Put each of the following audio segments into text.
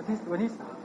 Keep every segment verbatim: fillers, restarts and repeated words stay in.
วันที่วันที่สาม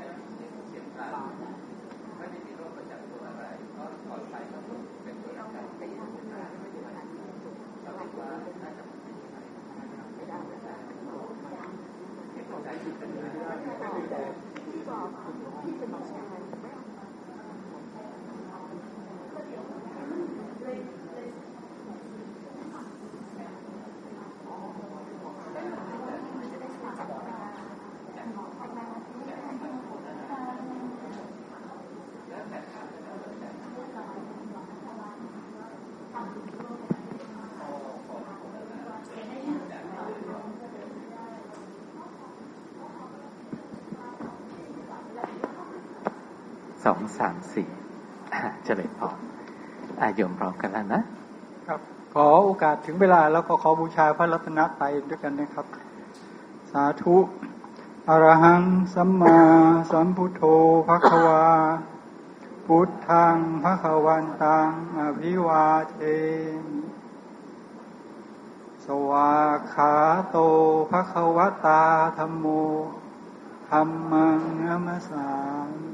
สองสามสี่เฉลยพออาโยมพร้อมกันแล้วนะครับขอโอกาสถึงเวลาแล้วก็ขอบูชาพระรัตนตรัยด้วยกันนะครับสาธุอรหังสัมมาสัมพุทโธภควาพุทธังภควันตังอภิวาเทมิสวากขาโตภควตาธัมโมธัมมังนัมสสามิ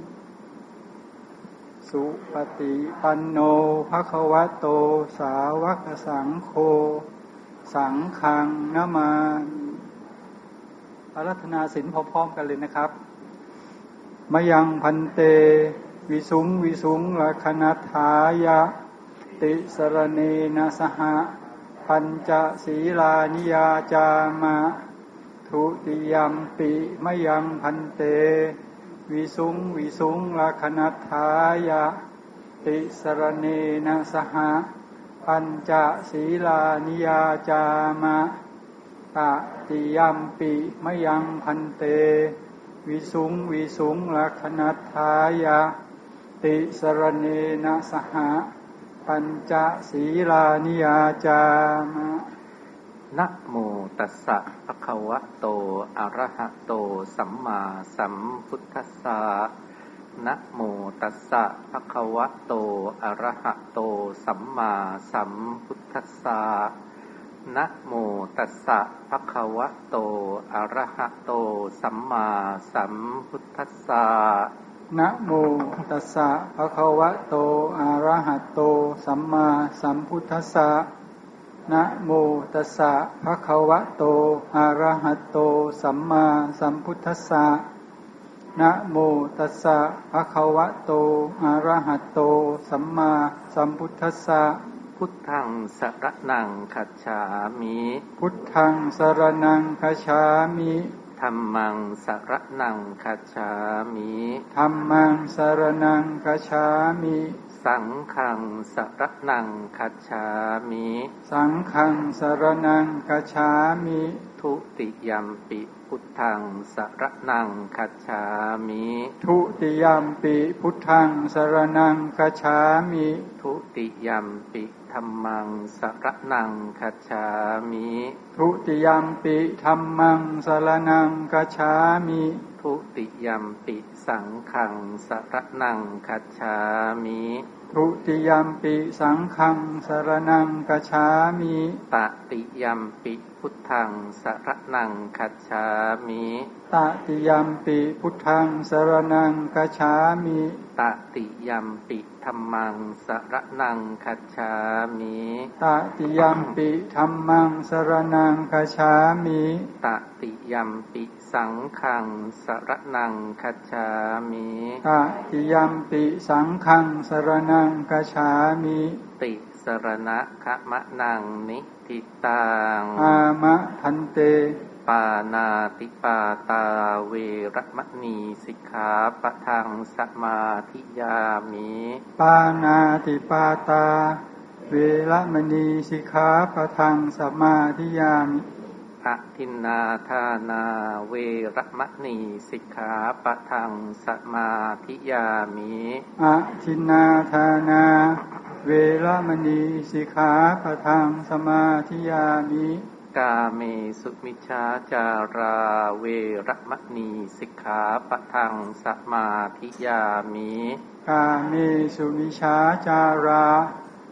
สุปฏิปันโนภควโตสาวกสังโฆสังฆังนะมามิอาราธนาศีลพร้อมๆกันเลยนะครับมยังพันเตวิสุงวิสุงลัคนัฏฐายะติสรเนนะสหะปัญจศีลานิยาจามะทุติยัมปิมยังพันเตวิสุงวิสุงลัคนัฏฐายะติสรเนนะสหะปัญจศีลานิยาจามะตติยัมปิมยังพันเตวิสุงวิสุงลัคนัฏฐายะติสรเนนะสหะปัญจศีลานิยาจามะนะโมตัสสะภะคะวะโตอะระหะโตสัมมาสัมพุทธัสสะนะโมตัสสะภะคะวะโตอะระหะโตสัมมาสัมพุทธัสสะนะโมตัสสะภะคะวะโตอะระหะโตสัมมาสัมพุทธัสสะนะโมตัสสะภะคะวะโตอะระหะโตสัมมาสัมพุทธัสสะนะโมตัสสะภะคะวะโตอะระหะโตสัมมาสัมพุทธัสสะนะโมตัสสะภะคะวะโตอะระหะโตสัมมาสัมพุทธัสสะพุทธังสรณังคัจฉามิพุทธังสรณังคัจฉามิธัมมังสรณังคัจฉามิธัมมังสรณังคัจฉามิสังฆังสรณังคัจฉามิสังฆังสรณังคัจฉามิทุติยัมปิพุทธังสรณังคัจฉามิทุติยัมปิพุทธังสรณังคัจฉามิทุติยัมปิธัมมังสรณังคัจฉามิทุติยัมปิธัมมังสรณังคัจฉามิทุติยัมปิสังฆังสรณังคัจฉามิทุติยัมปิสังฆังสรณังคัจฉามิตติยัมปิพุทธังสรณังคัจฉามิตติยัมปิพุทธังสรณังคัจฉามิตติยัมปิธัมมังสรณังคัจฉามิตติยัมปิธัมมังสรณังคัจฉามิตติยัมปิสังฆังสรณังคัจฉามิตติยัมปิสังฆังสรณังคัจฉามิติสรณะขมะนังนิทิตังอามะพันเตปานาติปาตาเวรมณีสิกขาปะทังสมาธิยามิปานาติปาตาเวรมณีสิกขาปะทังสมาธิยามิอะทินนาทานาเวรมณีสิกขาปะทังสมาธิยามิอะทินนาทานาเวรมณีสิกขาปะทังสมาธิยามิกาเมสุมิจฉาจาราเวรมณีสิกขาปะทังสมาธิยามิกาเมสุมิจฉาจาราเว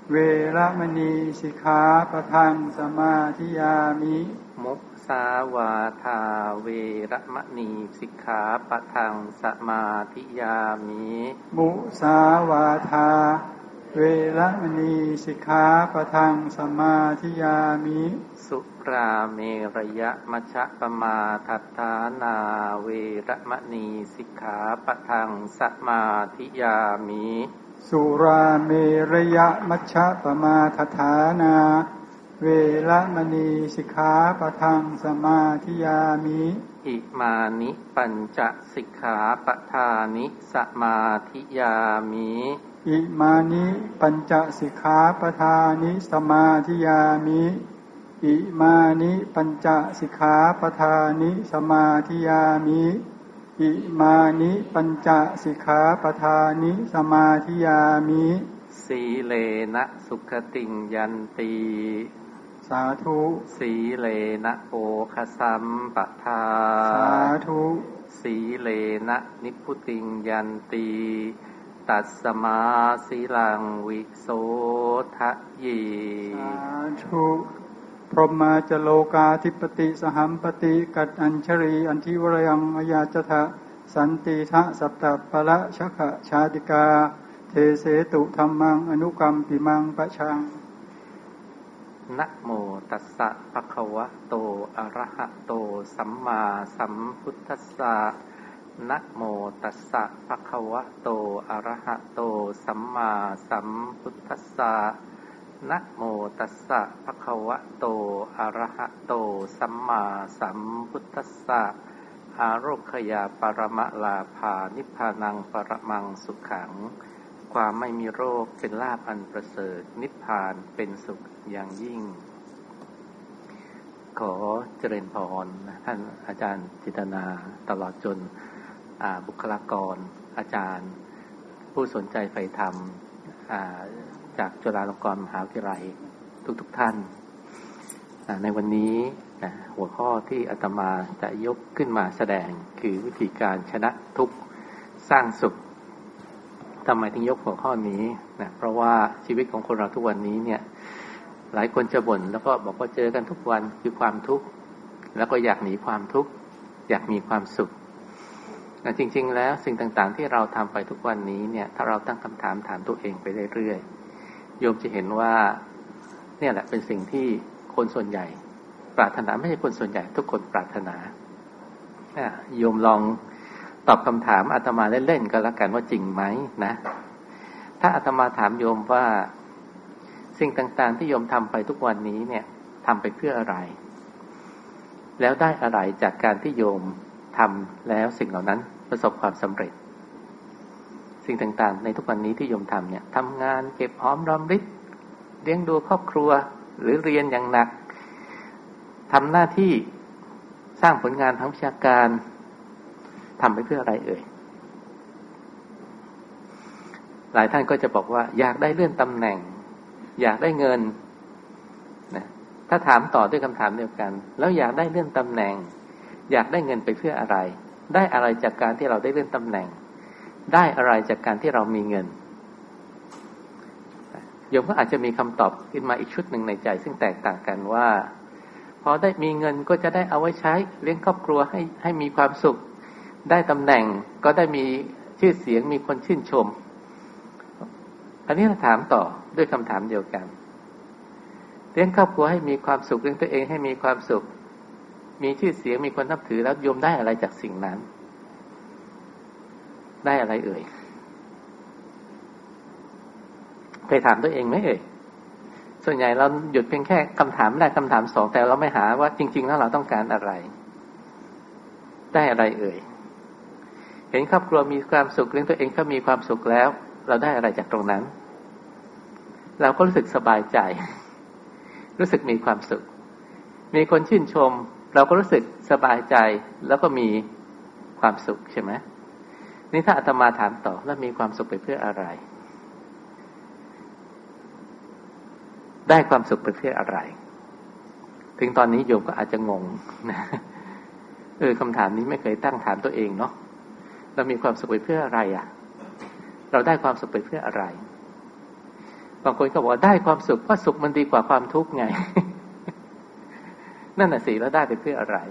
เวระมณีสิกขาปะทังสมาธิยามิมุสาวาทาเวระมณีสิกขาปะทังสมาธิยามิมุสาวาทาเวระมณีสิกขาปะทังสมาธิยามิสุราเมรยมัชฌปมาทัฏฐานาเวระมณีสิกขาปะทังสมาธิยามิสุราเมรยมัชฌปมาทัฏฐานาเวระมณีสิกขาปะทังสมาธิยามิอิมานิปัญจสิกขาปทานิสมาธิยามิอิมานิปัญจสิกขาปทานิสมาธิยามิอิมานิปัญจสิกขาปทานิสมาธิยามิอิมานิปัญจสิกขาปทานิสมาธิยามิสีเลนะสุขติงยันติสาธุสีเลนะโภคสัมปทาสาธุสีเลนะนิพพุติงยันติตัสสมาสีลังวิโสทะยีสาธุพรหมาจโลกาธิปติสหัมปติกัดอัญชรีอันทิวรยังอายาจทะสันติทะสัตตปะละชะขะชาติกาเทเสตุธัมมังอนุกรรมปิมังปะชังนะโมตัสสะภะคะวะโตอะระหะโตสัมมาสัมพุทธัสสะนะโมตัสสะภะคะวะโตอะระหะโตสัมมาสัมพุทธัสสะนะโมตัสสะภะคะวะโตอะระหะโตสัมมาสัมพุทธัสสะอาโรคยาปรมะลาภานิพพานังปรมังสุขังความไม่มีโรคเป็นลาภอันประเสริฐนิพพานเป็นสุขอย่างยิ่งขอเจริญพรท่านอาจารย์จิตนาตลอดจนบุคลากรอาจารย์ผู้สนใจใฝ่ธรรมจากจุฬาลงกรณ์มหาวิทยาลัยทุกๆ ท่านในวันนี้หัวข้อที่อาตมาจะยกขึ้นมาแสดงคือวิธีการชนะทุกข์สร้างสุขทำไมถึงยกหัวข้อนี้นะเพราะว่าชีวิตของคนเราทุกวันนี้เนี่ยหลายคนจะบ่นแล้วก็บอกว่าเจอกันทุกวันคือความทุกข์แล้วก็อยากหนีความทุกข์อยากมีความสุขแต่จริงๆแล้วสิ่งต่างๆที่เราทำไปทุกวันนี้เนี่ยถ้าเราตั้งคำถามถามตัวเองไปเรื่อยๆโยมจะเห็นว่าเนี่ยแหละเป็นสิ่งที่คนส่วนใหญ่ปรารถนาไม่ใช่คนส่วนใหญ่ทุกคนปรารถนาโยมลองตอบคำถามอาตมาเล่นๆก็แล้วกันว่าจริงไหมนะถ้าอาตมาถามโยมว่าสิ่งต่างๆที่โยมทำไปทุกวันนี้เนี่ยทำไปเพื่ออะไรแล้วได้อะไรจากการที่โยมทำแล้วสิ่งเหล่านั้นประสบความสำเร็จสิ่งต่างๆในทุกวันนี้ที่โยมทำเนี่ยทำงานเก็บหอมรอมริบเลี้ยงดูครอบครัวหรือเรียนอย่างหนักทำหน้าที่สร้างผลงานทางวิชาการทำไปเพื่ออะไรเอ่ยหลายท่านก็จะบอกว่าอยากได้เลื่อนตำแหน่งอยากได้เงินนะถ้าถามต่อด้วยคำถามเดียวกันแล้วอยากได้เลื่อนตำแหน่งอยากได้เงินไปเพื่ออะไรได้อะไรจากการที่เราได้เลื่อนตำแหน่งได้อะไรจากการที่เรามีเงินโยมก็อาจจะมีคำตอบขึ้นมาอีกชุดหนึ่งในใจซึ่งแตกต่างกันว่าพอได้มีเงินก็จะได้เอาไว้ใช้เลี้ยงครอบครัวให้ให้มีความสุขได้ตำแหน่งก็ได้มีชื่อเสียงมีคนชื่นชมอันนี้เราถามต่อด้วยคำถามเดียวกันเลี้ยงครอบครัวให้มีความสุขเลี้ยงตัวเองให้มีความสุขมีชื่อเสียงมีคนนับถือแล้วโยมได้อะไรจากสิ่งนั้นได้อะไรเอ่ยเคยถามตัวเองไหมเอ่ยส่วนใหญ่เราหยุดเพียงแค่คำถามแรกคำถามสองแต่เราไม่หาว่าจริงๆแล้วเราต้องการอะไรได้อะไรเอ่ยเห็นครอบครัวมีความสุขเลี้ยงตัวเองเขามีความสุขแล้วเราได้อะไรจากตรงนั้นเราก็รู้สึกสบายใจรู้สึกมีความสุขมีคนชื่นชมเราก็รู้สึกสบายใจแล้วก็มีความสุขใช่ไหมนี่ถ้าอาตมาถามต่อแล้วมีความสุขไปเพื่ออะไรได้ความสุขไปเพื่ออะไรถึงตอนนี้โยมก็อาจจะงงนะเออคำถามนี้ไม่เคยตั้งถามตัวเองเนาะเรามีความสุขไปเพื่ออะไรอ่ะเราได้ความสุขไปเพื่ออะไรบางคนก็บอกได้ความสุขเพราะสุขมันดีกว่าความทุกข์ไง นั่นน่ะสิแล้วได้ไปเพื่ออะไร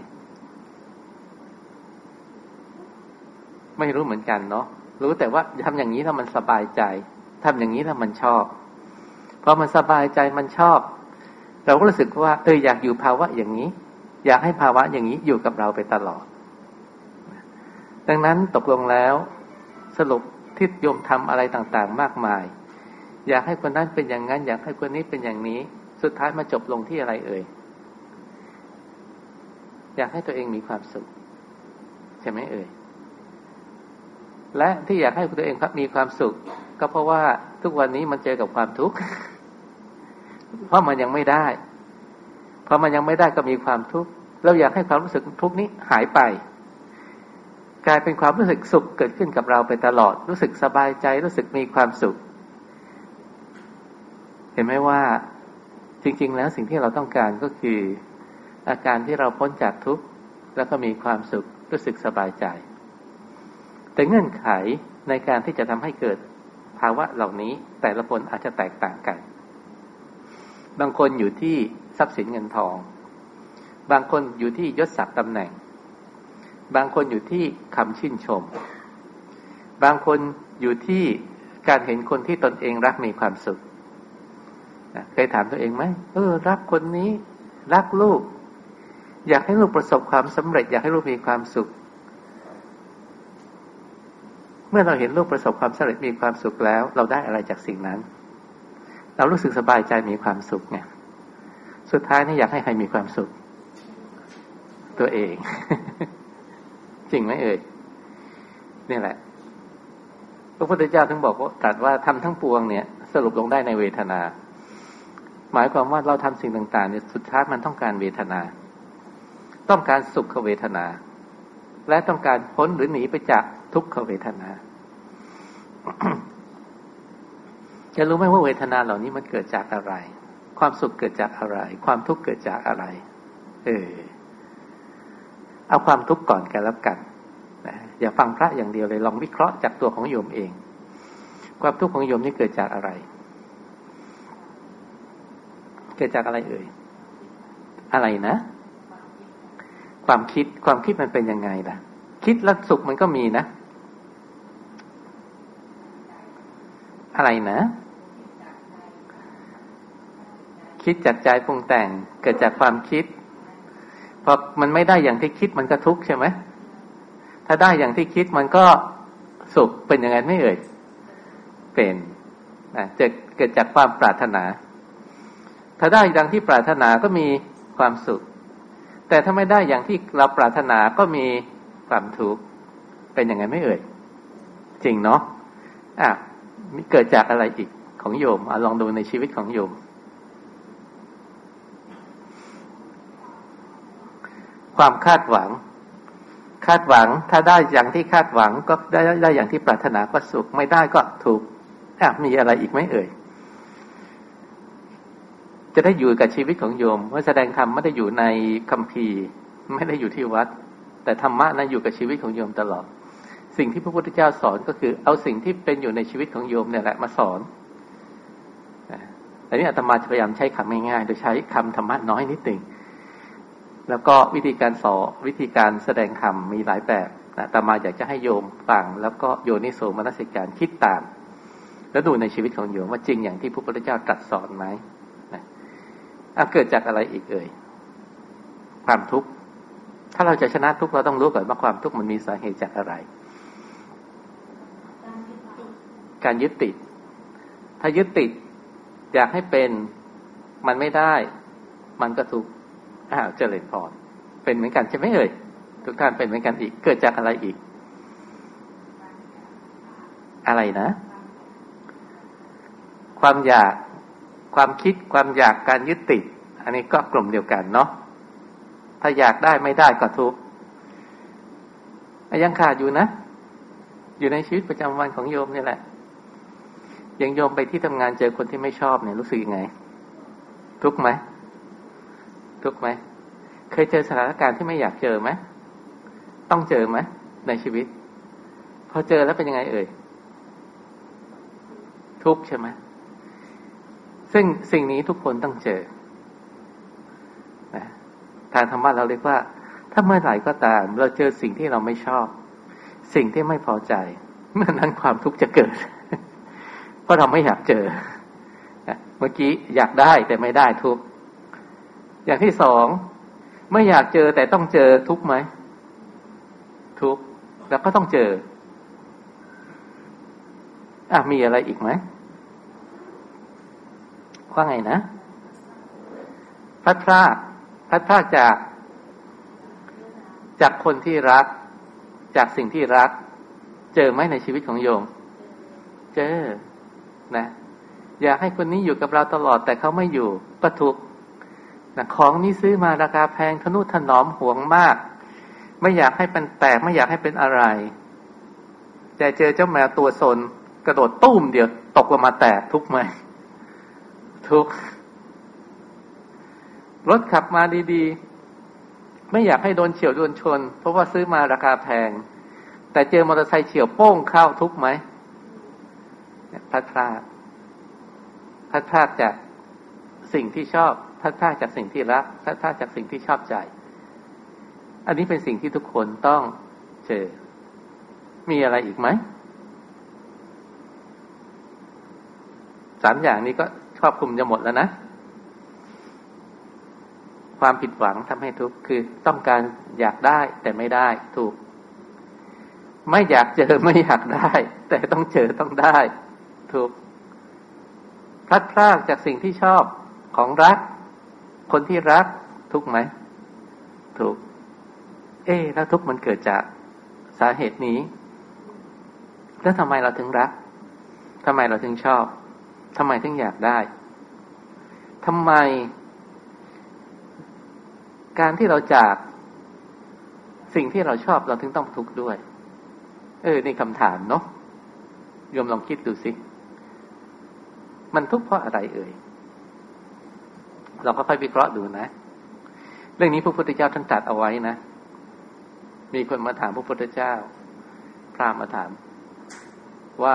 ไม่รู้เหมือนกันเนาะรู้แต่ว่าทำอย่างนี้แล้วมันสบายใจทำอย่างนี้แล้วมันชอบพอมันสบายใจมันชอบเราก็รู้สึกว่าเอออยากอยู่ภาวะอย่างนี้อยากให้ภาวะอย่างนี้อยู่กับเราไปตลอดดังนั้นตกลงแล้วสรุปที่โยมทำอะไรต่างๆมากมายอยากให้คนนั้นเป็นอย่างนั้นอยากให้คนนี้เป็นอย่างนี้สุดท้ายมาจบลงที่อะไรเอ่ยอยากให้ตัวเองมีความสุขใช่ไหมเอ่ยและที่อยากให้ตัวเองมีความสุขก็เพราะว่าทุกวันนี้มันเจอกับความทุกข์เพราะมันยังไม่ได้เพราะมันยังไม่ได้ก็มีความทุกข์เราอยากให้ความรู้สึกทุกข์นี้หายไปกลายเป็นความรู้สึกสุขเกิดขึ้นกับเราไปตลอดรู้สึกสบายใจรู้สึกมีความสุขเห็นไหมว่าจริงๆแล้วสิ่งที่เราต้องการก็คืออาการที่เราพ้นจากทุกข์แล้วก็มีความสุขรู้สึกสบายใจแต่เงื่อนไขในการที่จะทำให้เกิดภาวะเหล่านี้แต่ละคนอาจจะแตกต่างกันบางคนอยู่ที่ทรัพย์สินเงินทองบางคนอยู่ที่ยศศักดิ์ตำแหน่งบางคนอยู่ที่คำชื่นชมบางคนอยู่ที่การเห็นคนที่ตนเองรักมีความสุขเคยถามตัวเองไหมเออรักคนนี้รักลูกอยากให้ลูกประสบความสำเร็จอยากให้ลูกมีความสุขเมื่อเราเห็นลูกประสบความสำเร็จมีความสุขแล้วเราได้อะไรจากสิ่งนั้นเรารู้สึกสบายใจมีความสุขไงสุดท้ายนี่อยากให้ใครมีความสุขตัวเอง จริงไหมเอ่ยนี่แหละพระพุทธเจ้าถึงบอกว่าตรัสว่าทำทั้งปวงเนี่ยสรุปลงได้ในเวทนาหมายความว่าเราทำสิ่งต่างๆเนี่ยสุดท้ายมันต้องการเวทนาต้องการสุขเวทนาและต้องการพ้นหรือหนีไปจากทุกขเวทนา จะรู้ไหมว่าเวทนาเหล่านี้มันเกิดจากอะไรความสุขเกิดจากอะไรความทุกข์เกิดจากอะไรเออเอาความทุกข์ก่อนกันแล้วกันนะอย่าฟังพระอย่างเดียวเลยลองวิเคราะห์จากตัวของโยมเองความทุกข์ของโยมนี่เกิดจากอะไรเกิดจากอะไรเอ่ยอะไรนะความคิดความคิดมันเป็นยังไงล่ะคิดแล้วสุขมันก็มีนะอะไรนะคิดจากใจปรุงแต่งเกิดจากความคิดพอมันไม่ได้อย่างที่คิดมันก็ทุกข์ใช่ไหมถ้าได้อย่างที่คิดมันก็สุขเป็นยังไงไม่เอ่ยเป็นนะจะเกิดจากความปรารถนาถ้าได้ดังที่ปรารถนาก็มีความสุขแต่ถ้าไม่ได้อย่างที่เราปรารถนาก็มีความทุกข์เป็นยังไงไม่เอ่ยจริงเนาะอ่ะเกิดจากอะไรอีกของโยมอ่ะลองดูในชีวิตของโยมความคาดหวังคาดหวังถ้าได้อย่างที่คาดหวังก็ได้ได้อย่างที่ปรารถนาก็สุขไม่ได้ก็ทุกข์อ่ะมีอะไรอีกไหมเอ่ยจะได้อยู่กับชีวิตของโยมว่าแสดงธรรมไม่ได้อยู่ในคัมภีร์ไม่ได้อยู่ที่วัดแต่ธรรมะนั้นอยู่กับชีวิตของโยมตลอดสิ่งที่พระพุทธเจ้าสอนก็คือเอาสิ่งที่เป็นอยู่ในชีวิตของโยมเนี่ยแหละมาสอนอันนี้อาตมาจะพยายามใช้คำง่ายๆโดยใช้คำธรรมะน้อยนิดหนึ่งแล้วก็วิธีการสอนวิธีการแสดงธรรมมีหลายแบบอาตมาอยากจะให้โยมฟังแล้วก็โยนิโสมนสิการคิดตามแล้วดูในชีวิตของโยมว่าจริงอย่างที่พระพุทธเจ้าตรัสสอนไหมนะเกิดจากอะไรอีกเอ่ยความทุกข์ถ้าเราจะชนะทุกข์เราต้องรู้ก่อนว่าความทุกข์มันมีสาเหตุจากอะไรการยึดติดถ้ายึดติดอยากให้เป็นมันไม่ได้มันก็ทุกข์อ้าวเจริญพรเป็นเหมือนกันใช่ไหมเอ่ยทุกท่านเป็นเหมือนกันอีกเกิดจากอะไรอีกอะไรนะความอยากความคิดความอยากการยึดติดอันนี้ก็กลุ่มเดียวกันเนาะถ้าอยากได้ไม่ได้ก็ทุกข์ยังขาดอยู่นะอยู่ในชีวิตประจำวันของโยมนี่แหละยังโยมไปที่ทำงานเจอคนที่ไม่ชอบเนี่ยรู้สึกยังไงทุกข์ไหมทุกข์ไหมเคยเจอสถานการณ์ที่ไม่อยากเจอไหมต้องเจอไหมในชีวิตพอเจอแล้วเป็นยังไงเอ่ยทุกข์ใช่ไหมซึ่งสิ่งนี้ทุกคนต้องเจอนะทางธรรมะเราเรียกว่าถ้าเมื่อไหร่ก็ตามเราเจอสิ่งที่เราไม่ชอบสิ่งที่ไม่พอใจเมื่อนั้นความทุกข์จะเกิด เพราะเราไม่อยากเจอเมื่อกี้อยากได้แต่ไม่ได้ทุกข์อย่างที่สองไม่อยากเจอแต่ต้องเจอทุกข์ไหมทุกข์แล้วก็ต้องเจออ่ะมีอะไรอีกไหมว่าไงนะพลัดพรากพลัดพรากจากจากคนที่รักจากสิ่งที่รักเจอไหมในชีวิตของโยมเจอนะอยากให้คนนี้อยู่กับเราตลอดแต่เขาไม่อยู่ก็ทุกข์นะของนี้ซื้อมาราคาแพงทนุถนอมหวงมากไม่อยากให้เป็นแตกไม่อยากให้เป็นอะไรแต่เจอเจ้าแมวตัวซนกระโดดตุ้มเดียวตกลงมาแตกทุกข์ไหมทุกข์รถขับมาดีๆไม่อยากให้โดนเฉี่ยวโดนชนเพราะว่าซื้อมาราคาแพงแต่เจอมอเตอร์ไซค์เฉี่ยวโป้งเข้าทุกข์ไหมพลัดพรากพลัดพรากจากสิ่งที่ชอบพลัดพรากจากสิ่งที่รักพลัดพรากจากสิ่งที่ชอบใจอันนี้เป็นสิ่งที่ทุกคนต้องเจอมีอะไรอีกไหมสามอย่างนี้ก็ครอบคลุมจะหมดแล้วนะความผิดหวังทำให้ทุกข์คือต้องการอยากได้แต่ไม่ได้ถูกไม่อยากเจอไม่อยากได้แต่ต้องเจอต้องได้ถูกพลัดพรากจากสิ่งที่ชอบของรักคนที่รักทุกข์ไหมถูกเอ๊ะแล้วทุกข์มันเกิดจากสาเหตุนี้แล้วทำไมเราถึงรักทำไมเราถึงชอบทำไมถึงอยากได้ทำไมการที่เราจากสิ่งที่เราชอบเราถึงต้องทุกข์ด้วยเออนี่คำถามเนาะโยมลองคิดดูสิมันทุกข์เพราะอะไรเอ่ยเราค่อยๆวิเคราะห์ดูนะเรื่องนี้พระพุทธเจ้าท่านตรัสเอาไว้นะมีคนมาถามพระพุทธเจ้าพราหมณ์มาถามว่า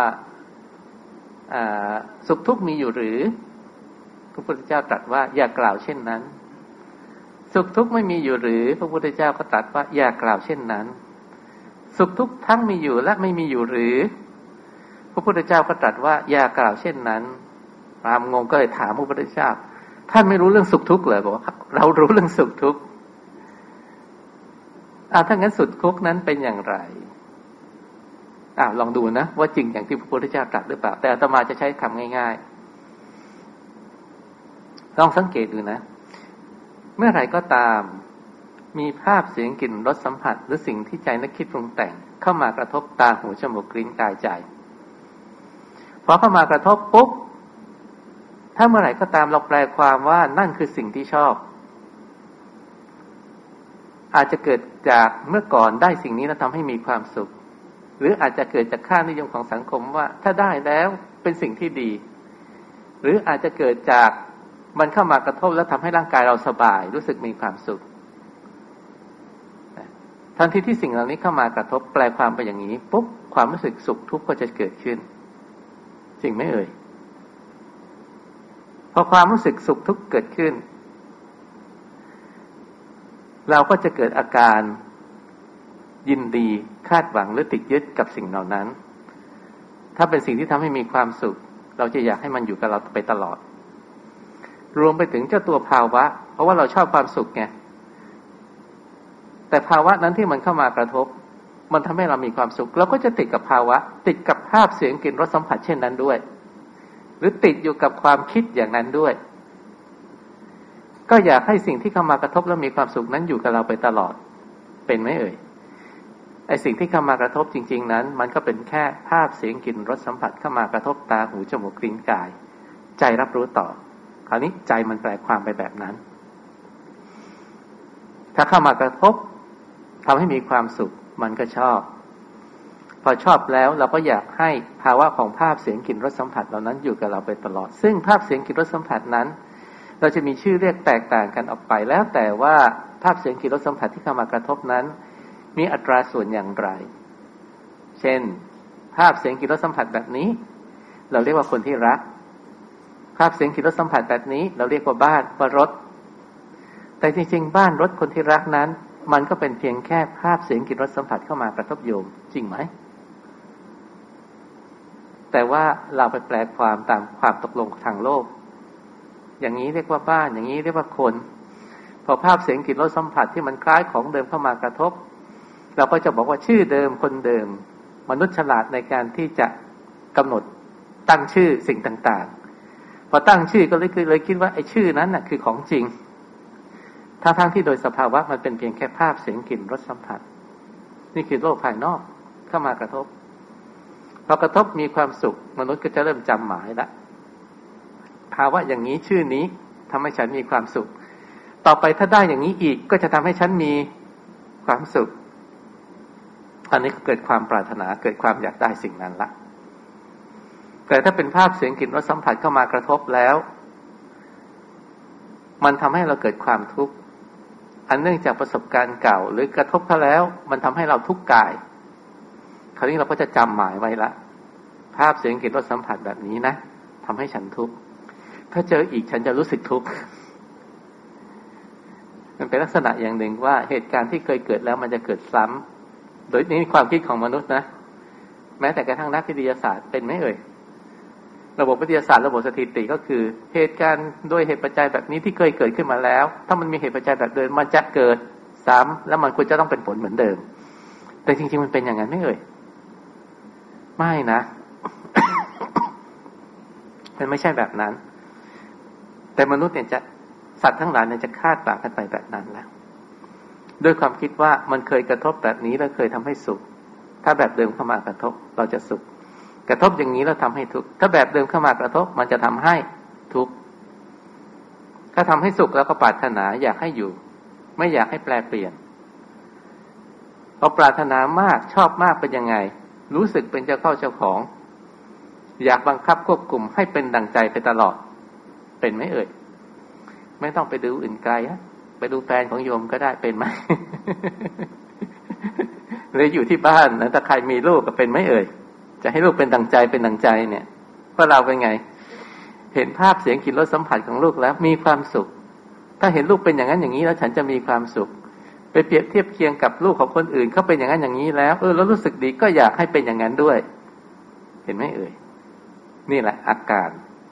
สุขทุกข์มีอยู่หรือพระพุทธเจ้าตรัสว่าอย่ากล่าวเช่นนั้นสุขทุกข์ไม่มีอยู่หรือพระพุทธเจ้าก็ตรัสว่าอย่ากล่าวเช่นนั้นสุขทุกข์ทั้งมีอยู่และไม่มีอยู่หรือพระพุทธเจ้าก็ตรัสว่าอย่ากล่าวเช่นนั้นพราหมณ์งงก็เลยถามพระพุทธเจ้าท่านไม่รู้เรื่องสุขทุกข์เลยบอกว่าเรารู้เรื่องสุขทุกข์อ่าถ้างั้นสุขทุกข์นั้นเป็นอย่างไรอ่าลองดูนะว่าจริงอย่างที่พระพุทธเจ้าตรัสหรือเปล่าแต่อาตมาจะใช้คำง่ายๆลองสังเกตดูนะเมื่อไหร่ก็ตามมีภาพเสียงกลิ่นรสสัมผัสหรือสิ่งที่ใจนึกคิดปรุงแต่งเข้ามากระทบตาหูจมูกลิ้นกายใจพอเข้ามากระทบปุ๊บถ้าเมื่อไหร่ก็ตามเราแปลความว่านั่นคือสิ่งที่ชอบอาจจะเกิดจากเมื่อก่อนได้สิ่งนี้แล้วทำให้มีความสุขหรืออาจจะเกิดจากค่านิยมของสังคมว่าถ้าได้แล้วเป็นสิ่งที่ดีหรืออาจจะเกิดจากมันเข้ามากระทบแล้วทำให้ร่างกายเราสบายรู้สึกมีความสุขทันทีที่สิ่งเหล่านี้เข้ามากระทบแปลความไปอย่างนี้ปุ๊บความรู้สึกสุขทุกข์ก็จะเกิดขึ้นจริงไหมเอ่ยพอความรู้สึกสุขทุกข์เกิดขึ้นเราก็จะเกิดอาการยินดีคาดหวังหรือติดยึดกับสิ่งเหล่านั้นถ้าเป็นสิ่งที่ทำให้มีความสุขเราจะอยากให้มันอยู่กับเราไปตลอดรวมไปถึงเจ้าตัวภาวะเพราะว่าเราชอบความสุขไงแต่ภาวะนั้นที่มันเข้ามากระทบมันทำให้เรามีความสุขเราก็จะติดกับภาวะติดกับภาพเสียงกลิ่นรสสัมผัสเช่นนั้นด้วยหรือติดอยู่กับความคิดอย่างนั้นด้วยก็อยากให้สิ่งที่เข้ามากระทบแล้วมีความสุขนั้นอยู่กับเราไปตลอดเป็นไหมเอ่ยไอ้สิ่งที่เข้ามากระทบจริงๆนั้นมันก็เป็นแค่ภาพเสียงกลิ่นรสสัมผัสเข้ามากระทบตาหูจมูกลิ้นกายใจรับรู้ต่อคราวนี้ใจมันแปลความไปแบบนั้นถ้าเข้ามากระทบทำให้มีความสุขมันก็ชอบพอชอบแล้วเราก็อยากให้ภาวะของภาพเสียงกลิ่นรสสัมผัสเหล่านั้นอยู่กับเราไปตลอดซึ่งภาพเสียงกลิ่นรสสัมผัสนั้นเราจะมีชื่อเรียกแตกต่างกันออกไปแล้วแต่ว่าภาพเสียงกลิ่นรสสัมผัสที่เข้ามากระทบนั้นมีอัตราส่วนอย่างไรเช่นภาพเสียงกลิ่นรสสัมผัสแบบนี้เราเรียกว่าคนที่รักภาพเสียงกลิ่นรสสัมผัสแบบนี้เราเรียกว่าบ้านว่ารถแต่จริงๆบ้านรถคนที่รักนั้นมันก็เป็นเพียงแค่ภาพเสียงกลิ่นรสสัมผัสเข้ามากระทบโยมจริงไหมแต่ว่าเราไปแปลความตามความตกลงทางโลกอย่างนี้เรียกว่าบ้านอย่างนี้เรียกว่าคนพอภาพเสียงกลิ่นรสสัมผัสที่มันคล้ายของเดิมเข้ามากระทบเราก็จะบอกว่าชื่อเดิมคนเดิมมนุษย์ฉลาดในการที่จะกำหนดตั้งชื่อสิ่งต่างๆพอตั้งชื่อก็เลยเลยคิดว่าไอ้ชื่อนั้นน่ะคือของจริงทั้งๆที่โดยสภาวะมันเป็นเพียงแค่ภาพเสียงกลิ่นรสสัมผัสนี่คือโลกภายนอกเข้ามากระทบพอกระทบมีความสุขมนุษย์ก็จะเริ่มจำหมายละภาวะอย่างนี้ชื่อนี้ทำให้ฉันมีความสุขต่อไปถ้าได้อย่างนี้อีกก็จะทำให้ฉันมีความสุขอันนี้ก็เกิดความปรารถนาเกิดความอยากได้สิ่งนั้นละแต่ถ้าเป็นภาพเสียงกลิ่นรสสัมผัสเข้ามากระทบแล้วมันทำให้เราเกิดความทุกข์อันเนื่องจากประสบการณ์เก่าหรือกระทบเขาแล้วมันทำให้เราทุกข์กายคราวนี้เราก็จะจำหมายไว้ละภาพเสียงกลิ่นรสสัมผัสแบบนี้นะทำให้ฉันทุกข์ถ้าเจออีกฉันจะรู้สึกทุกข์มันเป็นลักษณะอย่างหนึ่งว่าเหตุการณ์ที่เคยเกิดแล้วมันจะเกิดซ้ำโดยนี้ความคิดของมนุษย์นะแม้แต่กระทั่งนักวิทยาศาสตร์เป็นไหมเอ่ยระบบวิทยาศาสตร์ระบบสถิติก็คือเหตุการณ์โดยเหตุปัจจัยแบบนี้ที่เคยเกิดขึ้นมาแล้วถ้ามันมีเหตุปัจจัยแบบเดิมมันจะเกิดซ้ำแล้วมันควรจะต้องเป็นผลเหมือนเดิมแต่จริงๆมันเป็นอย่างนั้นไม่เอ่ยไม่นะ มันไม่ใช่แบบนั้นแต่มนุษย์เนี่ยจะสัตว์ทั้งหลายเนี่ยจะคาดหวังกันไปแบบนั้นแล้วด้วยความคิดว่ามันเคยกระทบแบบนี้แล้วเคยทำให้สุขถ้าแบบเดิมเข้ามากระทบเราจะสุขกระทบอย่างนี้แล้วทำให้ทุกข์ถ้าแบบเดิมเข้ามากระทบมันจะทำให้ทุกข์ถ้าทำให้สุขแล้วก็ปรารถนาอยากให้อยู่ไม่อยากให้แปลเปลี่ยนพอปรารถนามากชอบมากเป็นยังไงรู้สึกเป็นเจ้าเข้าเจ้าของอยากบังคับควบคุมให้เป็นดั่งใจไปตลอดเป็นไหมเอ่ยไม่ต้องไปดูอื่นไกลฮะไปดูแฟนของโยมก็ได้เป็นไหม หรืออยู่ที่บ้านนะถ้าใครมีลูกก็เป็นไหมเอ่ยจะให้ลูกเป็นดั่งใจเป็นดั่งใจเนี่ยเพราะเราเป็นไงเห็นภาพเสียงกลิ่นรสสัมผัสของลูกแล้วมีความสุขถ้าเห็นลูกเป็นอย่างนั้นอย่างนี้แล้วฉันจะมีความสุขไปเปรียบเทียบเคียงกับลูกของคนอื่นเขาเป็นอย่างนั้นอย่างนี้แล้วเออแล้วรู้สึกดีก็อยากให้เป็นอย่างนั้นด้วยเห็นไหมเอ่ยนี่แหละอาการ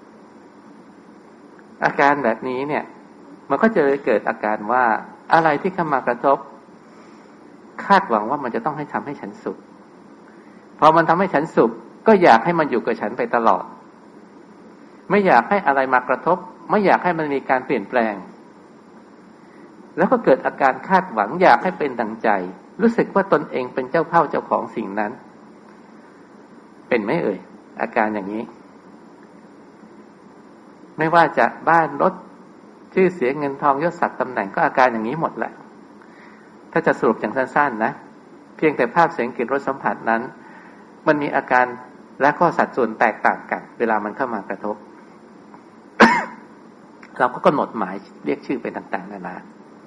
อาการแบบนี้เนี่ยมันก็จะเกิดอาการว่าอะไรที่เข้ามากระทบคาดหวังว่ามันจะต้องให้ทำให้ฉันสุขพอมันทำให้ฉันสุขก็อยากให้มันอยู่กับฉันไปตลอดไม่อยากให้อะไรมากระทบไม่อยากให้มันมีการเปลี่ยนแปลงแล้วก็เกิดอาการคาดหวังอยากให้เป็นดังใจรู้สึกว่าตนเองเป็นเจ้าเข้าเจ้าของสิ่งนั้นเป็นไหมเอ่ยอาการอย่างนี้ไม่ว่าจะบ้านรถชื่อเสียงเงินทองยศศักดิ์ตำแหน่งก็อาการอย่างนี้หมดแหละถ้าจะสรุปอย่างสั้นๆนะเพียงแต่ภาพเสียงกลิ่นรสสัมผัสนั้นมันมีอาการและข้อสัดส่วนแตกต่างกันเวลามันเข้ามากระทบ เราก็กำหนดหมายเรียกชื่อเป็นต่างๆนานา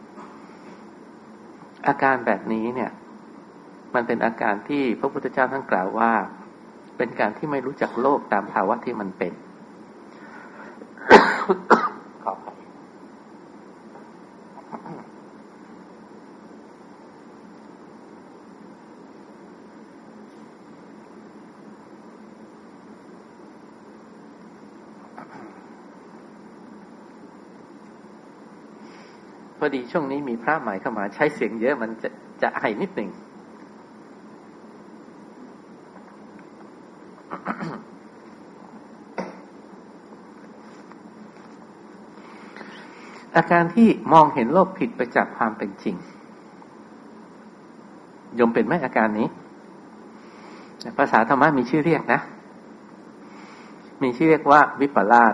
อาการแบบนี้เนี่ยมันเป็นอาการที่พระพุทธเจ้าท่านกล่าวว่าเป็นการที่ไม่รู้จักโลกตามภาวะที่มันเป็น ขอไปพอดีช่วงนี้มีพระใหม่เข้ามาใช้เสียงเยอะมันจะจะไอนิดหนึ่ง อาการที่มองเห็นโลกผิดไปจากความเป็นจริงโยมเป็นไหมอาการนี้ภาษาธรรมะมีชื่อเรียกนะมีชื่อเรียกว่าวิปลาส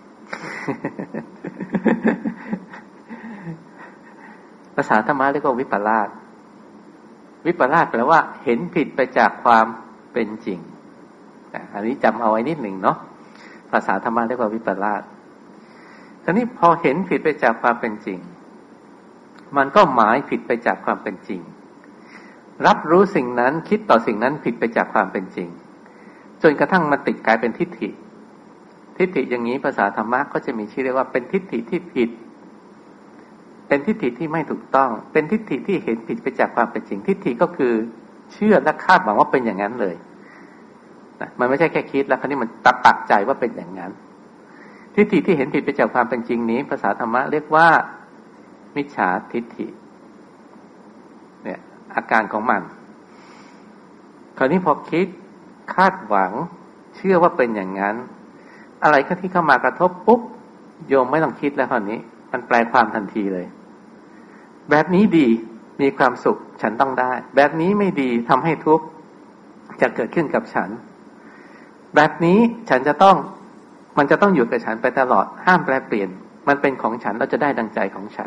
ภาษาธรรมะเรียกว่าวิปลาสวิปลาสแปลว่าเห็นผิดไปจากความเป็นจริงอันนี้จำเอาไว้นิดหนึ่งเนาะภาษาธรรมะเรียกว่าวิปลาสทีนี้พอเห็นผิดไปจากความเป็นจริงมันก็หมายผิดไปจากความเป็นจริงรับรู้สิ่งนั้นคิดต่อสิ่งนั้นผิดไปจากความเป็นจริงจนกระทั่งมันติดกลายเป็นทิฏฐิทิฏฐิอย่างนี้ภาษาธรรมะก็จะมีชื่อเรียกว่าเป็นทิฏฐิที่ผิดเป็นทิฏฐิที่ไม่ถูกต้องเป็นทิฏฐิที่เห็นผิดไปจากความเป็นจริงทิฏฐิก็คือเชื่อและคาดหวังว่าเป็นอย่างนั้นเลยนะมันไม่ใช่แค่คิดแล้วคราวนี้มันตัดปักใจว่าเป็นอย่างนั้นทิฏฐิที่เห็นผิดไปจากความเป็นจริงนี้ภาษาธรรมะเรียกว่ามิจฉาทิฏฐิเนี่ยอาการของมันคราวนี้พอคิดคาดหวังเชื่อว่าเป็นอย่างนั้นอะไรก็ที่เข้ามากระทบปุ๊บโยมไม่ต้องคิดแล้วคราวนี้มันแปลความทันทีเลยแบบนี้ดีมีความสุขฉันต้องได้แบบนี้ไม่ดีทำให้ทุกข์จะเกิดขึ้นกับฉันแบบนี้ฉันจะต้องมันจะต้องอยู่กับฉันไปตลอดห้ามแปรเปลี่ยนมันเป็นของฉันเราจะได้ดังใจของฉัน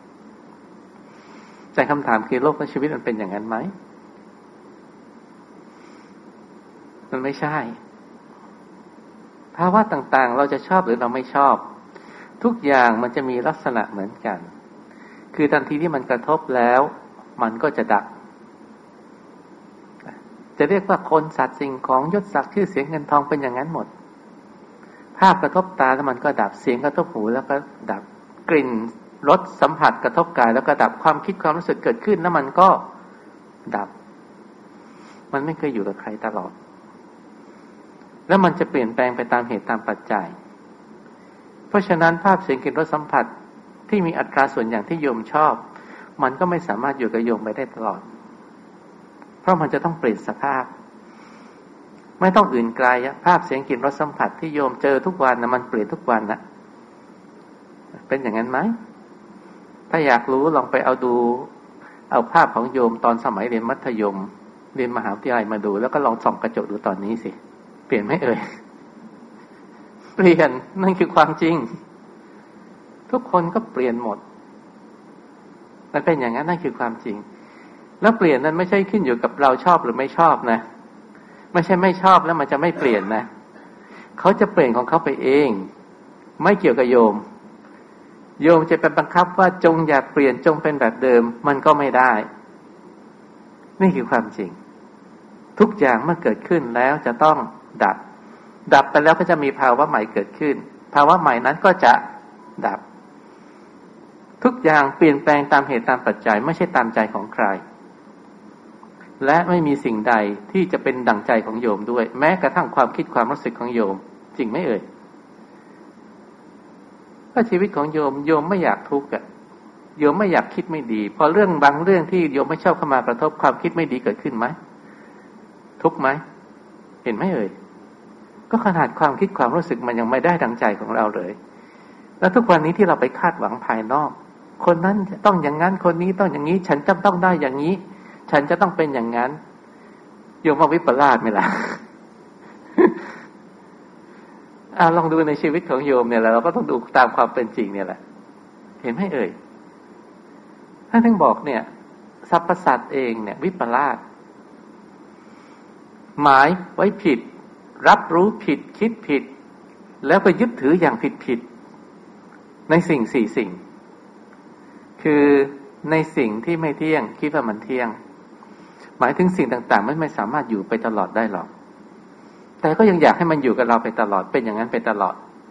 แต่คำถามคือโลกและชีวิตมันเป็นอย่างนั้นไหมมันไม่ใช่ภาวะต่างๆเราจะชอบหรือเราไม่ชอบทุกอย่างมันจะมีลักษณะเหมือนกันคือทันทีที่มันกระทบแล้วมันก็จะดับจะเรียกว่าคนสัตว์สิ่งของยศศักดิ์ชื่อเสียงเงินทองเป็นอย่างนั้นหมดภาพกระทบตาแล้วมันก็ดับเสียงกระทบหูแล้วก็ดับกลิ่นรสสัมผัสกระทบกายแล้วก็ดับความคิดความรู้สึกเกิดขึ้นแล้วมันก็ดับมันไม่เคยอยู่กับใครตลอดแล้วมันจะเปลี่ยนแปลงไปตามเหตุตามปัจจัยเพราะฉะนั้นภาพเสียงกลิ่นรสสัมผัสที่มีอัตราส่วนอย่างที่โยมชอบมันก็ไม่สามารถอยู่กับโยมไปได้ตลอดเพราะมันจะต้องเปลี่ยนสภาพไม่ต้องอื่นไกลภาพเสียงกลิ่นรสสัมผัสที่โยมเจอทุกวันนะมันเปลี่ยนทุกวันนะเป็นอย่างนั้นไหมถ้าอยากรู้ลองไปเอาดูเอาภาพของโยมตอนสมัยเรียนมัธยมเรียนมหาวิทยาลัยมาดูแล้วก็ลองส่องกระจกดูตอนนี้สิเปลี่ยนไหมเอ่ยเปลี่ยนนั่นคือความจริงทุกคนก็เปลี่ยนหมดมันเป็นอย่างนั้นนั่นคือความจริงแล้วเปลี่ยนนั้นไม่ใช่ขึ้นอยู่กับเราชอบหรือไม่ชอบนะไม่ใช่ไม่ชอบแล้วมันจะไม่เปลี่ยนนะเขาจะเปลี่ยนของเขาไปเองไม่เกี่ยวกับโยมโยมจะไปบังคับว่าจงอย่าเปลี่ยนจงเป็นแบบเดิมมันก็ไม่ได้นี่คือความจริงทุกอย่างเมื่อเกิดขึ้นแล้วจะต้องดับดับไปแล้วก็จะมีภาวะใหม่เกิดขึ้นภาวะใหม่นั้นก็จะดับทุกอย่างเปลี่ยนแปลงตามเหตุตามปัจจัยไม่ใช่ตามใจของใครและไม่มีสิ่งใดที่จะเป็นดั่งใจของโยมด้วยแม้กระทั่งความคิดความรู้สึกของโยมจริงไหมเอ่ยถ้าชีวิตของโยมโยมไม่อยากทุกข์อ่ะโยมไม่อยากคิดไม่ดีพอเรื่องบางเรื่องที่โยมไม่ชอบเข้ามากระทบความคิดไม่ดีเกิดขึ้นไหมทุกข์ไหมเห็นไหมเอ่ยก็ขนาดความคิดความรู้สึกมันยังไม่ได้ดังใจของเราเลยแล้วทุกวันนี้ที่เราไปคาดหวังภายนอกคนนั้นต้องอย่างนั้นคนนี้ต้องอย่างนี้ฉันจำต้องได้อย่างนี้ฉันจะต้องเป็นอย่างนั้นโยมว่าวิปลาสไหมล่ะ อ่าลองดูในชีวิตของโยมเนี่ยแหละเราก็ต้องดูตามความเป็นจริงเนี่ยแหละเห็นไหมเอ่ยท่านถึงบอกเนี่ยสรรพสัตว์เองเนี่ยวิปลาสหมายไว้ผิดรับรู้ผิดคิดผิดแล้วไปยึดถืออย่างผิดผิดในสิ่งสี่สิ่งคือในสิ่งที่ไม่เที่ยงคิดว่ามันเที่ยงหมายถึงสิ่งต่างๆไม่ไม่สามารถอยู่ไปตลอดได้หรอกแต่ก็ยังอยากให้มันอยู่กับเราไปตลอดเป็นอย่างนั้นไปตลอด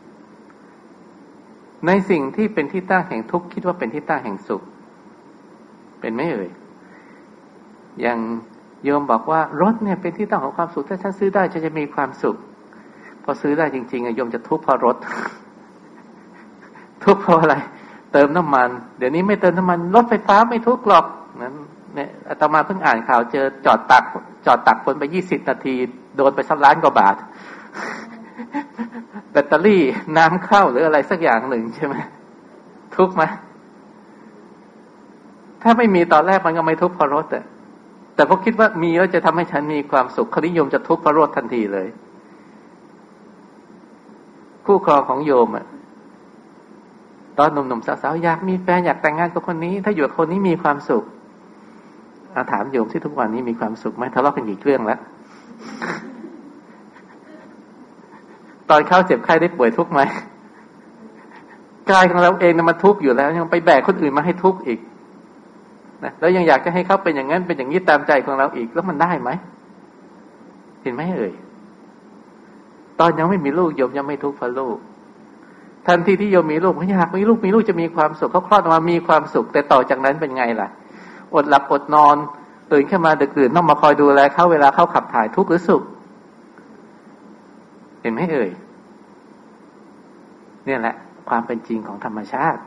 ในสิ่งที่เป็นที่ตั้งแห่งทุกข์คิดว่าเป็นที่ตั้งแห่งสุขเป็นไหมเอ่ยอย่างโยมบอกว่ารถเนี่ยเป็นที่ตั้งของความสุขถ้าฉันซื้อได้ฉันจะมีความสุขพอซื้อได้จริงๆโยมจะทุกข์เพราะรถ ทุกข์เพราะอะไรเติมน้ำมันเดี๋ยวนี้ไม่เติมน้ำมันรถไฟฟ้าไม่ทุกข์หรอกนั้นเนี่ยอาตมาเพิ่งอ่านข่าวเจอจอดตักจอดตักคนไปยี่สิบนาทีโดนไปสักล้านกว่าบาท แบตเตอรี่น้ำเข้าหรืออะไรสักอย่างหนึ่งใช่ไหมทุกข์ไหมถ้าไม่มีตอนแรกมันก็ไม่ทุกข์เพราะรถแต่แต่พอคิดว่ามีแล้วจะทำให้ฉันมีความสุขเขานิยมจะทุกข์เพราะรถทันทีเลยคู่ครองของโยมอ่ะตอนหนุ่มๆสาวๆอยากมีแฟนอยากแต่งงานกับคนนี้ถ้าอยู่กับคนนี้มีความสุขอาถามโยมที่ทุกวันนี้มีความสุขไหมทะเลาะกันกี่เรื่องแล้ว ตอนเข้าเจ็บไข้ได้ป่วยทุกข์ไหมกายของเราเองน่ะมันทุกข์อยู่แล้วยังไปแบกคนอื่นมาให้ทุกข์อีกนะแล้วยังอยากจะให้เขาเป็นอย่างนั้นเป็นอย่างนี้ตามใจของเราอีกแล้วมันได้ไหมเห็นไหมเอ่ยตอนยังไม่มีลูกโยมยังไม่ทุกข์เพราะลูกทันทีที่โยมมีลูกไม่อยากมีลูกมีลูกจะมีความสุขเขาคลอดออกมามีความสุขแต่ต่อจากนั้นเป็นไงล่ะอดหลับอดนอนตื่นขึ้นมาดึกดื่นต้องมาคอยดูแลเขาเวลาเขาขับถ่ายทุกข์หรือสุขเห็นไหมเอ่ยเนี่ยแหละความเป็นจริงของธรรมชาติ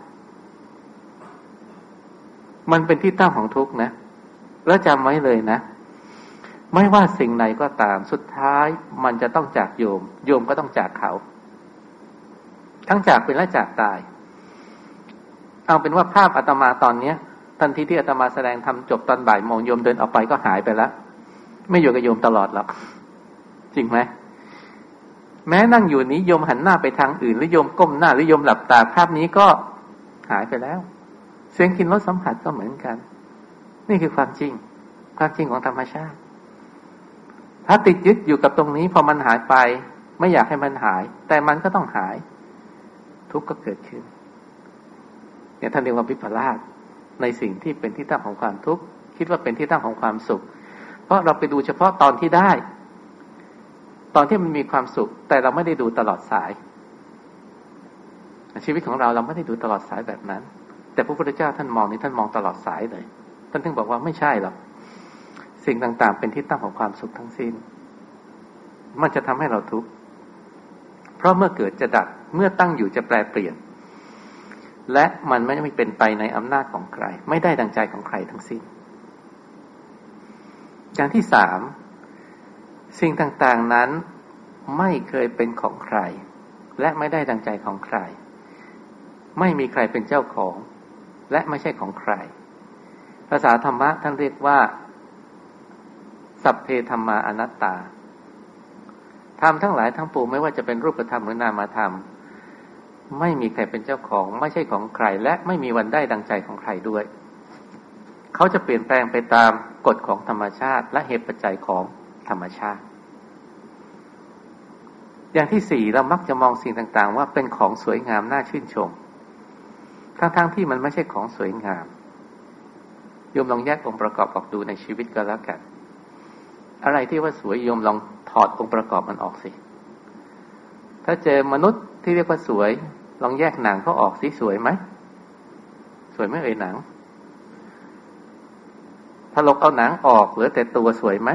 มันเป็นที่ตั้งของทุกข์นะแล้วจำไว้เลยนะไม่ว่าสิ่งไหนก็ตามสุดท้ายมันจะต้องจากโยมโยมก็ต้องจากเขาทั้งจากเป็นและจากตายเอาเป็นว่าภาพอาตมาตอนเนี้ยทันทีที่อาตมาแสดงทำจบตอนบ่ายโมงโยมเดินออกไปก็หายไปแล้วไม่อยู่กับโยมตลอดหรอกจริงไหมแม้นั่งอยู่นี้โยมหันหน้าไปทางอื่นหรือโยมก้มหน้าหรือโยมหลับตาภาพนี้ก็หายไปแล้วเสียงกลิ่นรสสัมผัสก็เหมือนกันนี่คือความจริงความจริงของธรรมชาติถ้าติดยึดอยู่กับตรงนี้พอมันหายไปไม่อยากให้มันหายแต่มันก็ต้องหายทุกข์ก็เกิดขึ้นเนี่ยท่านเรียกว่าวิปลาสในสิ่งที่เป็นที่ตั้งของความทุกข์คิดว่าเป็นที่ตั้งของความสุขเพราะเราไปดูเฉพาะตอนที่ได้ตอนที่มันมีความสุขแต่เราไม่ได้ดูตลอดสายชีวิตของเราเราไม่ได้ดูตลอดสายแบบนั้นแต่พระพุทธเจ้าท่านมองนี่ท่านมองตลอดสายเลยท่านถึงบอกว่าไม่ใช่หรอกสิ่งต่างๆเป็นที่ตั้งของความสุขทั้งสิ้นมันจะทำให้เราทุกข์เพราะเมื่อเกิดจะดับเมื่อตั้งอยู่จะแปรเปลี่ยนและมันไม่ได้เป็นไปในอำนาจของใครไม่ได้ดังใจของใครทั้งสิ้นอย่างที่สามสิ่งต่างๆนั้นไม่เคยเป็นของใครและไม่ได้ดังใจของใครไม่มีใครเป็นเจ้าของและไม่ใช่ของใครภาษาธรรมะท่านเรียกว่าสัพเพธัมมาอนัตตาธรรมทั้งหลายทั้งปวงไม่ว่าจะเป็นรูปธรรมหรือนามธรรมไม่มีใครเป็นเจ้าของไม่ใช่ของใครและไม่มีวันได้ดังใจของใครด้วยเขาจะเปลี่ยนแปลงไปตามกฎของธรรมชาติและเหตุปัจจัยของธรรมชาติอย่างที่สี่เรามักจะมองสิ่งต่างๆว่าเป็นของสวยงามน่าชื่นชมทั้งๆ ท, ที่มันไม่ใช่ของสวยงามโยมลองแยกองค์ประกอบออกดูในชีวิตก็แล้วกันอะไรที่ว่าสวยโยมลองถอดองค์ประกอบมันออกสิถ้าเจอมนุษย์ที่เรียกว่าสวยลองแยกหนังเขาออกสิสวยไหมสวยไหมเอ่ยหนังถ้าลบเอาหนังออกเหลือแต่ตัวสวยไหม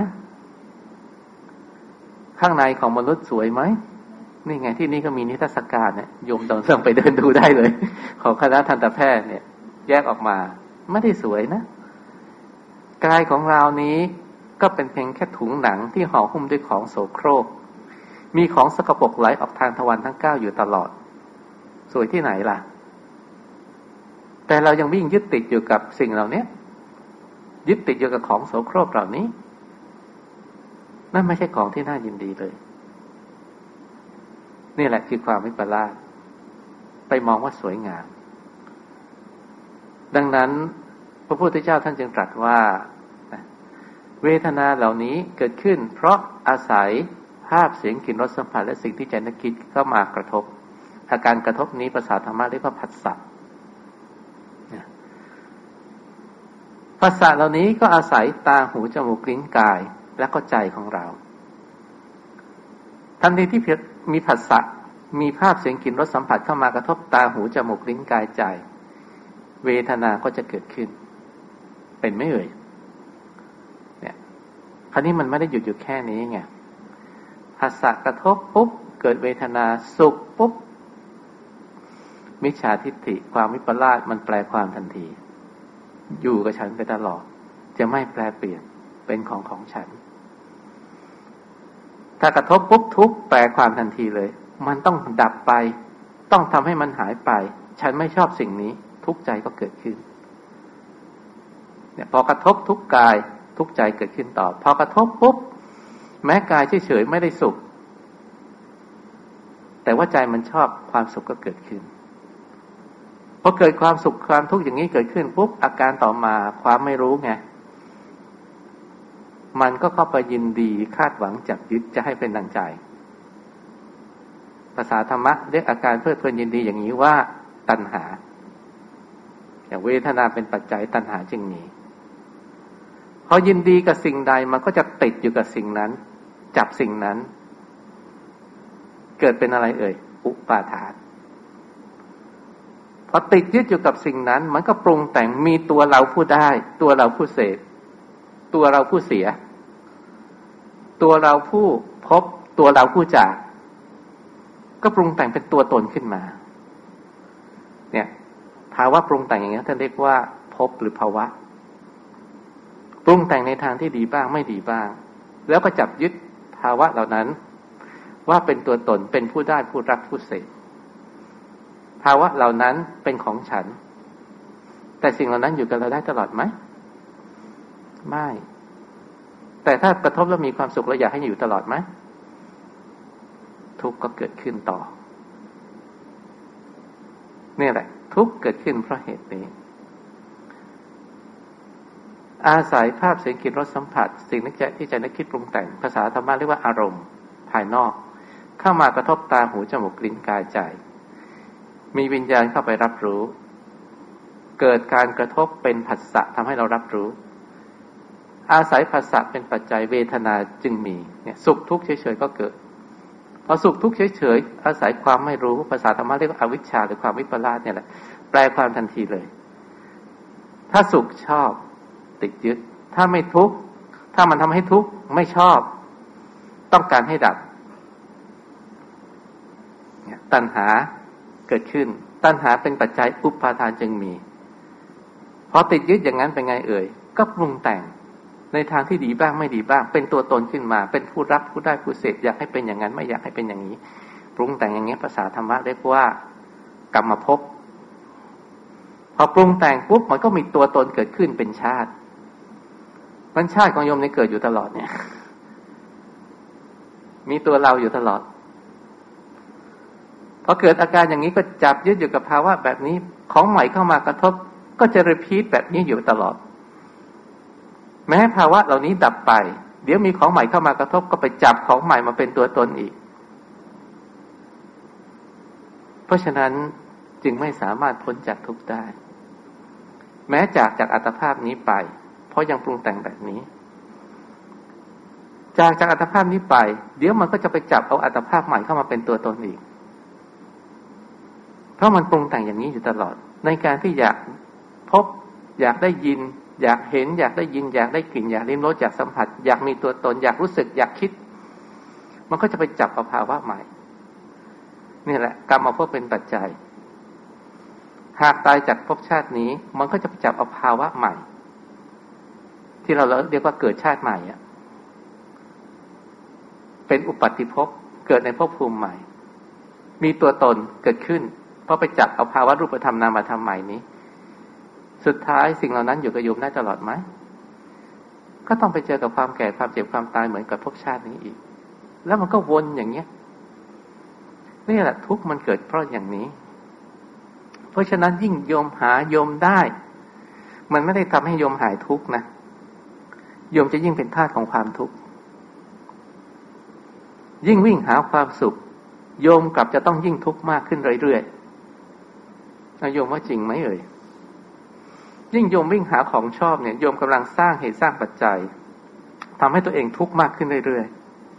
ข้างในของมนุษย์สวยไหมนี่ไงที่นี่ก็มีนิทรรศการเนี่ยโยมต้องส่งไปเดินดูได้เลยของคณะทันตแพทย์เนี่ยแยกออกมาไม่ได้สวยนะกายของเรานี้ก็เป็นเพียงแค่ถุงหนังที่ห่อหุ้มด้วยของโสโครกมีของสกปรกไหลออกทางทวารทั้งเก้าอยู่ตลอดสวยที่ไหนล่ะแต่เรายังวิ่งยึดติดอยู่กับสิ่งเหล่านี้ยึดติดอยู่กับของโสโครกเหล่านี้นั่นไม่ใช่ของที่น่ายินดีเลยนี่แหละคือความวิปลาสไปมองว่าสวยงามดังนั้นพระพุทธเจ้าท่านจึงตรัสว่าเวทนาเหล่านี้เกิดขึ้นเพราะอาศัยภาพเสียงกลิ่นรสสัมผัสและสิ่งที่ใจนึกคิดเข้ามากระทบอาการกระทบนี้ภาษาธรรมะเรียกว่าผัสสะผัสสะเหล่านี้ก็อาศัยตาหูจมูกลิ้นกายและก็ใจของเราทันทีที่มีผัสสะมีภาพเสียงกลิ่นรสสัมผัสเข้ามากระทบตาหูจมูกลิ้นกายใจเวทนาก็จะเกิดขึ้นเป็นไหมเอ่ยเนี่ยคราวนี้มันไม่ได้หยุดอยู่แค่นี้ไงผัสสะกระทบปุ๊บเกิดเวทนาสุขปุ๊บมิจฉาทิฏฐิความวิปลาสมันแปลความทันทีอยู่กับฉันไปตลอดจะไม่แปลเปลี่ยนเป็นของของฉันถ้ากระทบปุ๊บทุกข์แปลความทันทีเลยมันต้องดับไปต้องทำให้มันหายไปฉันไม่ชอบสิ่งนี้ทุกข์ใจก็เกิดขึ้นเนี่ยพอกระทบทุกข์กายทุกข์ใจเกิดขึ้นต่อพอกระทบปุ๊บแม้กายเฉยๆไม่ได้สุขแต่ว่าใจมันชอบความสุขก็เกิดขึ้นพอเกิดความสุขความทุกข์อย่างนี้เกิดขึ้นปุ๊บอาการต่อมาความไม่รู้ไงมันก็เข้าไปยินดีคาดหวังจับยึดจะให้เป็นดังใจภาษาธรรมะเรียกอาการเพลิดเพลินยินดีอย่างนี้ว่าตัณหาอย่างเวทนาเป็นปัจจัยตัณหาจึงมีพอยินดีกับสิ่งใดมันก็จะติดอยู่กับสิ่งนั้นจับสิ่งนั้นเกิดเป็นอะไรเอ่ยอุปาทานพอติดยึดอยู่กับสิ่งนั้นมันก็ปรุงแต่งมีตัวเราผู้ได้ตัวเราผู้เสพตัวเราผู้เสียตัวเราผู้พบตัวเราผู้จากก็ปรุงแต่งเป็นตัวตนขึ้นมาเนี่ยภาวะปรุงแต่งอย่างนี้ท่านเรียกว่าภพหรือภาวะปรุงแต่งในทางที่ดีบ้างไม่ดีบ้างแล้วก็จับยึดภาวะเหล่านั้นว่าเป็นตัวตนเป็นผู้ได้ผู้รับผู้เสพภาวะเหล่านั้นเป็นของฉันแต่สิ่งเหล่านั้นอยู่กับเราได้ตลอดไหมไม่แต่ถ้ากระทบแล้วมีความสุขเราอยากให้อยู่ตลอดไหมทุกข์ก็เกิดขึ้นต่อนี่แหละทุกข์เกิดขึ้นเพราะเหตุนี้อาศัยภาพเสียงกลิ่นรสสัมผัสสิ่งนึกใจที่ใจนึกคิดปรุงแต่งภาษาธรรมะเรียกว่าอารมณ์ภายนอกเข้ามากระทบตาหูจมูกลิ้นกายใจมีวิญญาณเข้าไปรับรู้เกิดการกระทบเป็นผัสสะทำให้เรารับรู้อาศัยผัสสะเป็นปัจจัยเวทนาจึงมีเนี่ยสุขทุกข์เฉยๆก็เกิดพอสุขทุกข์เฉยๆอาศัยความไม่รู้ภาษาธรรมะเรียกว่าอวิชชาหรือความวิปลาสเนี่ยแหละแปลความทันทีเลยถ้าสุขชอบติดยึดถ้าไม่ทุกข์ถ้ามันทำให้ทุกข์ไม่ชอบต้องการให้ดับเนี่ยตัณหาเกิดขึ้นตัณหาเป็นปัจจัยอุปาทานจึงมีพอติดยึดอย่างนั้นเป็นไงเอ่ยก็ปรุงแต่งในทางที่ดีบ้างไม่ดีบ้างเป็นตัวตนขึ้นมาเป็นผู้รับผู้ได้ผู้เสพอยากให้เป็นอย่างนั้นไม่อยากให้เป็นอย่างนี้ปรุงแต่งอย่างนี้ภาษาธรรมะเรียกว่ากรรมภพพอปรุงแต่งปุ๊บมันก็มีตัวตนเกิดขึ้นเป็นชาติมันชาติของโยมนี่เกิดอยู่ตลอดเนี่ยมีตัวเราอยู่ตลอดพอเกิดอาการอย่างนี้ก็จับยึดอยู่กับภาวะแบบนี้ของใหม่เข้ามากระทบก็จะรีพีทแบบนี้อยู่ตลอดแม้ภาวะเหล่านี้ดับไปเดี๋ยวมีของใหม่เข้ามากระทบก็ไปจับของใหม่มาเป็นตัวตนอีกเพราะฉะนั้นจึงไม่สามารถพ้นจากทุกข์ได้แม้จากจากอัตภาพนี้ไปเพราะยังปรุงแต่งแบบนี้จากจากอัตภาพนี้ไปเดี๋ยวมันก็จะไปจับเอาอัตภาพใหม่เข้ามาเป็นตัวตนอีกเพราะมันปรุงแต่งอย่างนี้อยู่ตลอดในการที่อยากพบอยากได้ยินอยากเห็นอยากได้ยินอยากได้กลิ่นอยากลิ้มรสอยากสัมผัสอยากมีตัวตนอยากรู้สึกอยากคิดมันก็จะไปจับเอาภาวะใหม่นี่แหละกรรมเอาพวกเป็นปัจจัยหากตายจากภพชาตินี้มันก็จะไปจับเอาภาวะใหม่ที่เราเรียกว่าเกิดชาติใหม่อ่ะเป็นอุปัฏฐิภพเกิดในภพภูมิใหม่มีตัวตนเกิดขึ้นเพราะไปจับเอาภาวะรูปธรรมนามธรรมใหม่นี้สุดท้ายสิ่งเหล่านั้นอยู่กับโยมได้ตลอดไหมก็ต้องไปเจอกับความแก่ความเจ็บความตายเหมือนกับภพชาตินี้อีกแล้วมันก็วนอย่างเงี้ยนี่แหละทุกข์มันเกิดเพราะอย่างนี้เพราะฉะนั้นยิ่งโยมหาโยมได้มันไม่ได้ทำให้โยมหายทุกข์นะโยมจะยิ่งเป็นทาสของความทุกข์ยิ่งวิ่งหาความสุขโยมกลับจะต้องยิ่งทุกข์มากขึ้นเรื่อยๆโยมว่าจริงไหมเอ่ยยิ่งโยมวิ่งหาของชอบเนี่ยโยมกำลังสร้างเหตุสร้างปัจจัยทำให้ตัวเองทุกข์มากขึ้นเรื่อย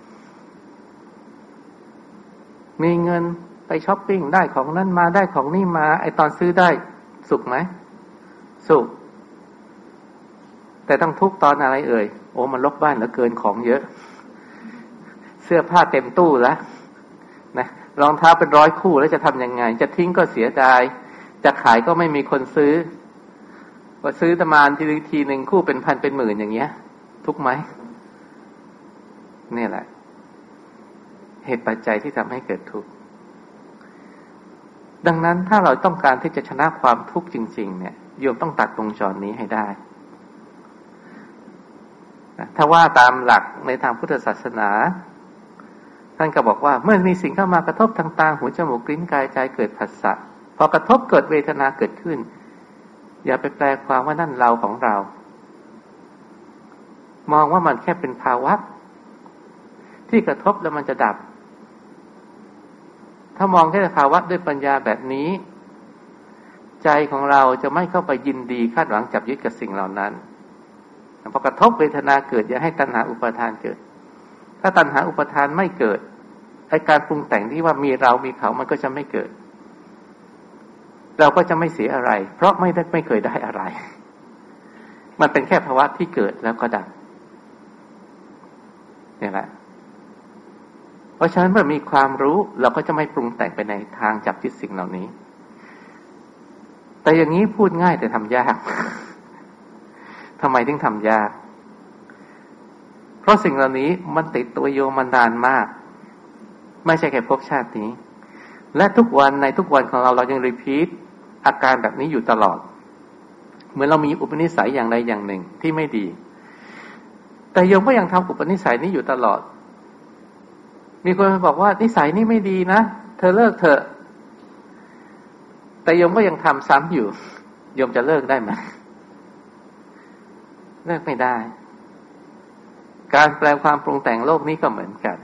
ๆมีเงินไปช้อปปิ้งได้ของนั้นมาได้ของนี่มาไอตอนซื้อได้สุขไหมสุขแต่ต้องทุกข์ตอนอะไรเอ่ยโอ้มันรกบ้านเหลือเกินของเยอะเสื้อผ้าเต็มตู้แล้วนะรองเท้าเป็นร้อยคู่แล้วจะทำยังไงจะทิ้งก็เสียดายจะขายก็ไม่มีคนซื้อว่าซื้อประมาณทีทีหนึ่งคู่เป็นพันเป็นหมื่นอย่างเงี้ยทุกไหมนี่แหละเหตุปัจจัยที่ทำให้เกิดทุกข์ดังนั้นถ้าเราต้องการที่จะชนะความทุกข์จริงๆเนี่ยโยมต้องตัดวงจรนี้ให้ได้นะถ้าว่าตามหลักในทางพุทธศาสนาท่านก็บอกว่าเมื่อมีสิ่งเข้ามากระทบทางตาหูจมูกลิ้นกายใจเกิดผัสสะพอกระทบเกิดเวทนาเกิดขึ้นอย่าไปแปลความว่านั่นเราของเรามองว่ามันแค่เป็นภาวะที่กระทบแล้วมันจะดับถ้ามองแค่ภาวะด้วยปัญญาแบบนี้ใจของเราจะไม่เข้าไปยินดีคาดหวังจับยึดกับสิ่งเหล่านั้นพอกระทบเวทนาเกิดอย่าให้ตัณหาอุปาทานเกิดถ้าตัณหาอุปาทานไม่เกิดไอ้การปรุงแต่งที่ว่ามีเรามีเขามันก็จะไม่เกิดเราก็จะไม่เสียอะไรเพราะไม่ได้ไม่เคยได้อะไรมันเป็นแค่ภาวะที่เกิดแล้วก็ดับนี่แหละเพราะฉะนั้นเมื่อมีความรู้เราก็จะไม่ปรุงแต่งไปในทางจับยึดสิ่งเหล่านี้แต่อย่างนี้พูดง่ายแต่ทำยากทำไมถึงทำยากเพราะสิ่งเหล่านี้มันติดตัวโยมมานานมากไม่ใช่แค่ภพชาตินี้และทุกวันในทุกวันของเราเรายังรีพีทอาการแบบนี้อยู่ตลอดเหมือนเรามีอุปนิสัยอย่างใดอย่างหนึ่งที่ไม่ดีแต่โยมก็ยังทำอุปนิสัยนี้อยู่ตลอดมีคนมาบอกว่านิสัยนี้ไม่ดีนะเธอเลิกเถอะแต่โยมก็ยังทำซ้ำอยู่โยมจะเลิกได้ไหมเลิกไม่ได้การแปลความปรุงแต่งโลกนี้ก็เหมือนกัน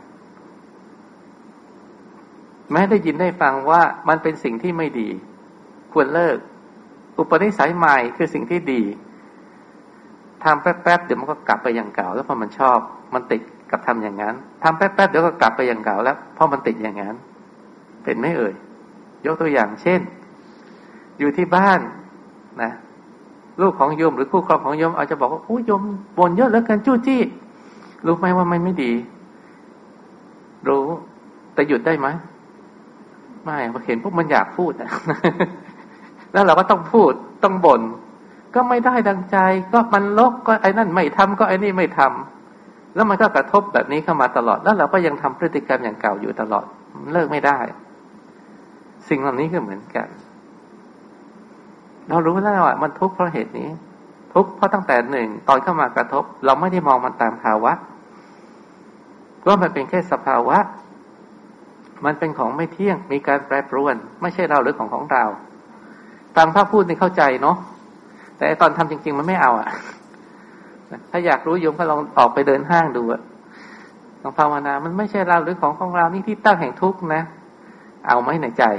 แม้ได้ยินได้ฟังว่ามันเป็นสิ่งที่ไม่ดีควรเลิกอุปนิสัยใหม่คือสิ่งที่ดีทำแป๊บๆเดี๋ยวมันก็กลับไปอย่างเก่าแล้วพอมันชอบมันติดกับทำอย่างนั้นทำแป๊บๆเดี๋ยวก็กลับไปอย่างเก่าแล้วเพราะมันติดอย่างนั้นเป็นไหมเอ่ยยกตัวอย่างเช่นอยู่ที่บ้านนะลูกของโยมหรือคู่ครองของโยมอาจจะบอกว่าโอ้โยมบ่นเยอะเหลือเกินจู้จี้รู้ไหมว่ามันไม่ดีรู้แต่หยุดได้ไหมไม่พอเห็นพวกมันอยากพูดนะ แล้วเราก็ต้องพูดต้องบ่นก็ไม่ได้ดังใจก็มันลกก็ไอ้นั่นไม่ทำก็ไอ้นี่ไม่ทำแล้วมันก็กระทบแบบนี้เข้ามาตลอดแล้วเราก็ยังทำพฤติกรรมอย่างเก่าอยู่ตลอดเลิกไม่ได้สิ่งเหล่านี้ก็เหมือนกันเรารู้แล้วว่ามันทุกข์เพราะเหตุนี้ทุกข์เพราะตั้งแต่หนึ่งตอนเข้ามากระทบเราไม่ได้มองมันตามภาวะว่ามันเป็นแค่สภาวะมันเป็นของไม่เที่ยงมีการแปรปรวนไม่ใช่เราหรือของของเราตามพระพูดนี่เข้าใจเนาะแต่ตอนทำจริงๆมันไม่เอาอ่ะถ้าอยากรู้โยมก็ลองออกไปเดินห้างดูอะลองภาวนามันไม่ใช่เราหรือของของเรานี่ที่ตั้งแห่งทุกข์นะเอาไหมในใจ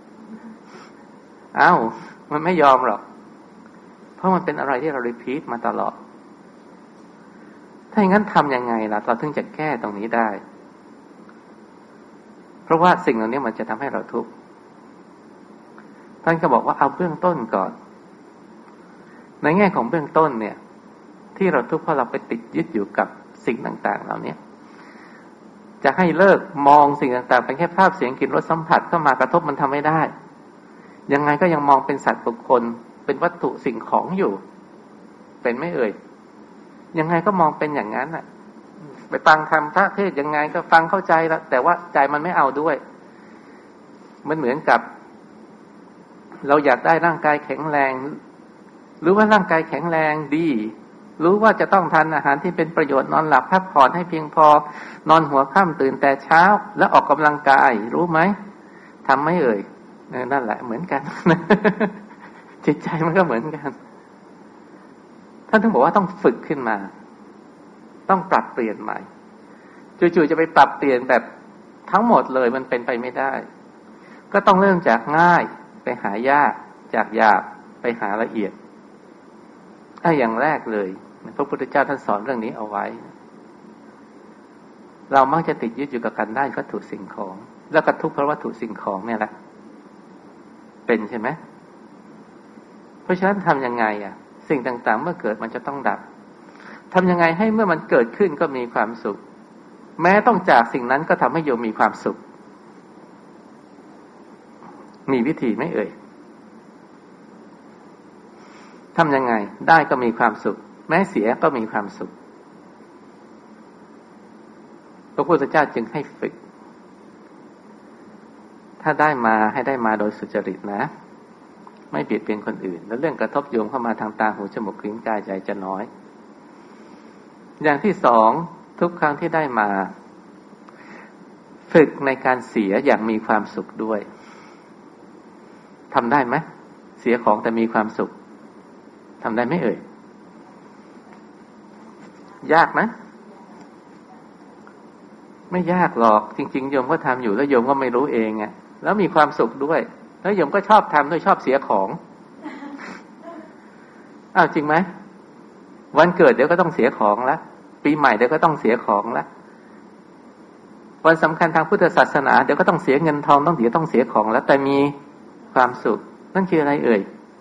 เอามันไม่ยอมหรอกเพราะมันเป็นอะไรที่เรารีพีทมาตลอดถ้าอย่างนั้นทำยังไงล่ะเราถึงจะแก้ตรงนี้ได้เพราะว่าสิ่งเหล่านี้มันจะทำให้เราทุกข์ท่านก็บอกว่าเอาเบื้องต้นก่อนในแง่ของเบื้องต้นเนี่ยที่เราทุกข์เพราะเราไปติดยึดอยู่กับสิ่งต่างๆเหล่านี้จะให้เลิกมองสิ่งต่างๆเป็นแค่ภาพเสียงกลิ่นรสสัมผัสเข้ามากระทบมันทำไม่ได้ยังไงก็ยังมองเป็นสัตว์บุคคลเป็นวัตถุสิ่งของอยู่เป็นไม่เอ่ยยังไงก็มองเป็นอย่างนั้นน่ะไปฟังธรรมพระเทศยังไงก็ฟังเข้าใจแล้วแต่ว่าใจมันไม่เอาด้วยมันเหมือนกับเราอยากได้ร่างกายแข็งแรงหรือว่าร่างกายแข็งแรงดีรู้ว่าจะต้องทานอาหารที่เป็นประโยชน์นอนหลับพักผ่อนให้เพียงพอนอนหัวค่ำตื่นแต่เช้าแล้วออกกำลังกายรู้ไหมทำไม่เอ่ยนั่นแหละเหมือนกัน จิตใจมันก็เหมือนกันท่านถึงบอกว่าต้องฝึกขึ้นมาต้องปรับเปลี่ยนใหม่จู่ๆจะไปปรับเปลี่ยนแบบทั้งหมดเลยมันเป็นไปไม่ได้ก็ต้องเริ่มจากง่ายไปหายากจากหยาบไปหาละเอียดถ้าอย่างแรกเลยพระพุทธเจ้าท่านสอนเรื่องนี้เอาไว้เรามักจะติดยึดอยู่กับการได้วัตถุสิ่งของแล้วก็ทุกข์เพราะวัตถุสิ่งของเนี่ยแหละเป็นใช่ไหมเพราะฉะนั้นทำยังไงอ่ะสิ่งต่างๆเมื่อเกิดมันจะต้องดับทำยังไงให้เมื่อมันเกิดขึ้นก็มีความสุขแม้ต้องจากสิ่งนั้นก็ทำให้โยมมีความสุขมีวิธีไหมเอ่ยทำยังไงได้ก็มีความสุขแม้เสียก็มีความสุขพระพุทธเจ้าจึงให้ฝึกถ้าได้มาให้ได้มาโดยสุจริตนะไม่เบียดเบียนคนอื่นแล้วเรื่องกระทบโยมเข้ามาทางตาหูจมูกลิ้นกายใจจะน้อยอย่างที่สองทุกครั้งที่ได้มาฝึกในการเสียอย่างมีความสุขด้วยทำได้ไหมเสียของแต่มีความสุขทำได้ไหมเอ่ยยากไหมไม่ยากหรอกจริงๆโยมก็ทำอยู่แล้วโยมก็ไม่รู้เองไงแล้วมีความสุขด้วยแล้วโยมก็ชอบทำด้วยชอบเสียของอ้าวจริงไหมวันเกิดเดี๋ยวก็ต้องเสียของละปีใหม่เดี๋ยวก็ต้องเสียของละพวันสำคัญทางพุทธศาสนาเดี๋ยวก็ต้องเสียเงินทองต้องเดี๋ยวต้องเสียของแล้วแต่มีความสุขนั่นคืออะไรเอ่ย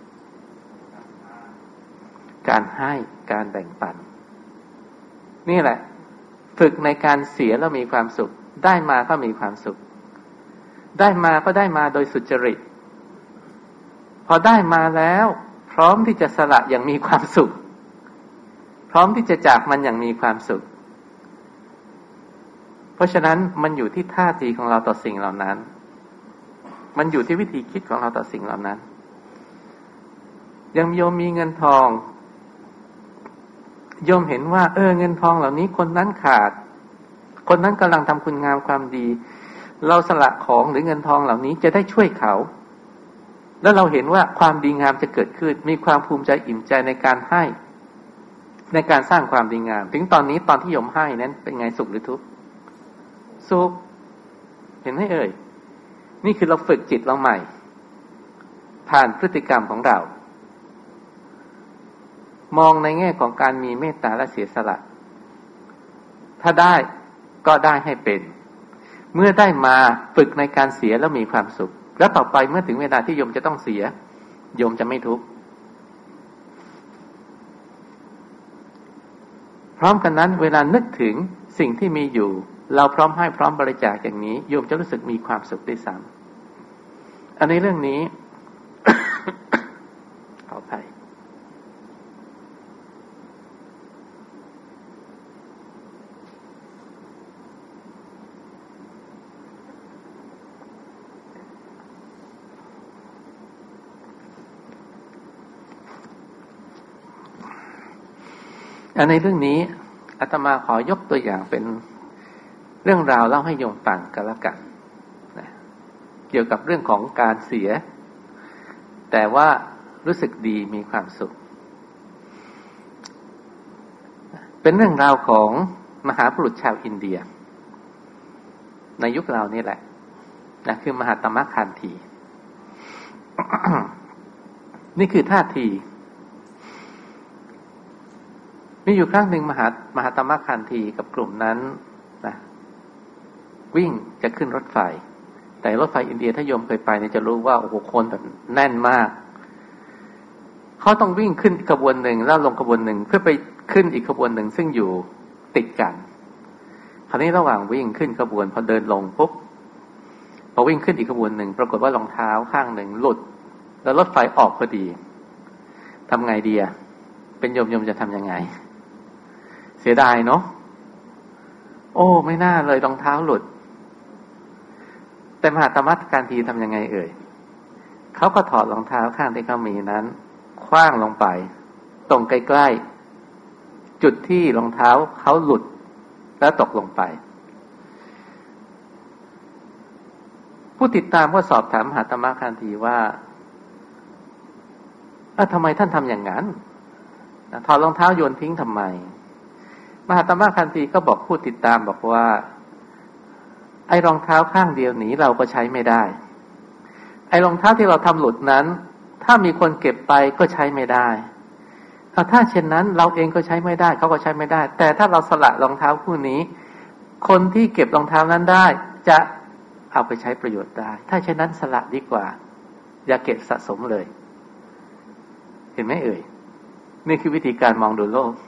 การให้การแบ่งปันนี่แหละฝึกในการเสียแล้วมีความสุขได้มาก็มีความสุขได้มาก็ได้มาโดยสุจริตพอได้มาแล้วพร้อมที่จะสละอย่างมีความสุขพร้อมที่จะจากมันอย่างมีความสุขเพราะฉะนั้นมันอยู่ที่ท่าทีของเราต่อสิ่งเหล่านั้นมันอยู่ที่วิธีคิดของเราต่อสิ่งเหล่านั้นยังโยมมีเงินทองโยมเห็นว่าเออเงินทองเหล่านี้คนนั้นขาดคนนั้นกำลังทำคุณงามความดีเราสละของหรือเงินทองเหล่านี้จะได้ช่วยเขาแล้วเราเห็นว่าความดีงามจะเกิดขึ้นมีความภูมิใจอิ่มใจในการให้ในการสร้างความดีงามถึงตอนนี้ตอนที่โยมให้นั้นเป็นไงสุขหรือทุกข์สุขเห็นไหมเอ่ยนี่คือเราฝึกจิตเราใหม่ผ่านพฤติกรรมของเรามองในแง่ของการมีเมตตาและเสียสละถ้าได้ก็ได้ให้เป็นเมื่อได้มาฝึกในการเสียแล้วมีความสุขแล้วต่อไปเมื่อถึงเวลาที่โยมจะต้องเสียโยมจะไม่ทุกข์พร้อมกันนั้นเวลานึกถึงสิ่งที่มีอยู่เราพร้อมให้พร้อมบริจาคอย่างนี้โยมจะรู้สึกมีความสุขด้วยซ้ำอันนี้เรื่องนี้ ขออภัยอันในเรื่องนี้อาตมาขอยกตัวอย่างเป็นเรื่องราวเล่าให้โยมฟังกันละกันนะเกี่ยวกับเรื่องของการเสียแต่ว่ารู้สึกดีมีความสุขเป็นเรื่องราวของมหาบุรุษชาวอินเดียในยุคเรานี่แหละนะคือมหาตมะคานธี นี่คือท่าทีมีอยู่ครั้งหนึ่งมหามหาตมะคานธีกับกลุ่มนั้นนะวิ่งจะขึ้นรถไฟแต่รถไฟอินเดียถ้าโยมเคยไปเนี่ยจะรู้ว่าโอ้โหคนแบบแน่นมากเขาต้องวิ่งขึ้นขบวนหนึ่งแล้วลงขบวนหนึ่งเพื่อไปขึ้นอีกขบวนหนึ่งซึ่งอยู่ติดกันคราวนี้ระหว่างวิ่งขึ้นขบวนพอเดินลงปุ๊บพอวิ่งขึ้นอีกขบวนหนึ่งปรากฏว่ารองเท้าข้างหนึ่งหลุดแล้วรถไฟออกพอดีทำไงดีอะเป็นโยมโยมจะทำยังไงเสียดายเนาะโอ้ไม่น่าเลยรองเท้าหลุดแต่มหาตมะคานธีทำยังไงเอ่ยเขาก็ถอดรองเท้าข้างที่เขามีนั้นขว้างลงไปตรงใกล้ๆจุดที่รองเท้าเขาหลุดแล้วตกลงไปผู้ติดตามก็สอบถามมหาตมะคานธีว่าเอ้าทำไมท่านทำอย่างนั้นถอดรองเท้าโยนทิ้งทำไมมหาตมะคานธีก็บอกผู้ติดตามบอกว่าไอ้รองเท้าข้างเดียวนี้เราก็ใช้ไม่ได้ไอ้รองเท้าที่เราทำหลุดนั้นถ้ามีคนเก็บไปก็ใช้ไม่ได้ถ้าเช่นนั้นเราเองก็ใช้ไม่ได้เขาก็ใช้ไม่ได้แต่ถ้าเราสละรองเท้าคู่นี้คนที่เก็บรองเท้านั้นได้จะเอาไปใช้ประโยชน์ได้ถ้าเช่นนั้นสละดีกว่าอย่าเก็บสะสมเลยเห็นไหมเอ่ยนี่คือวิธีการมองดูโลก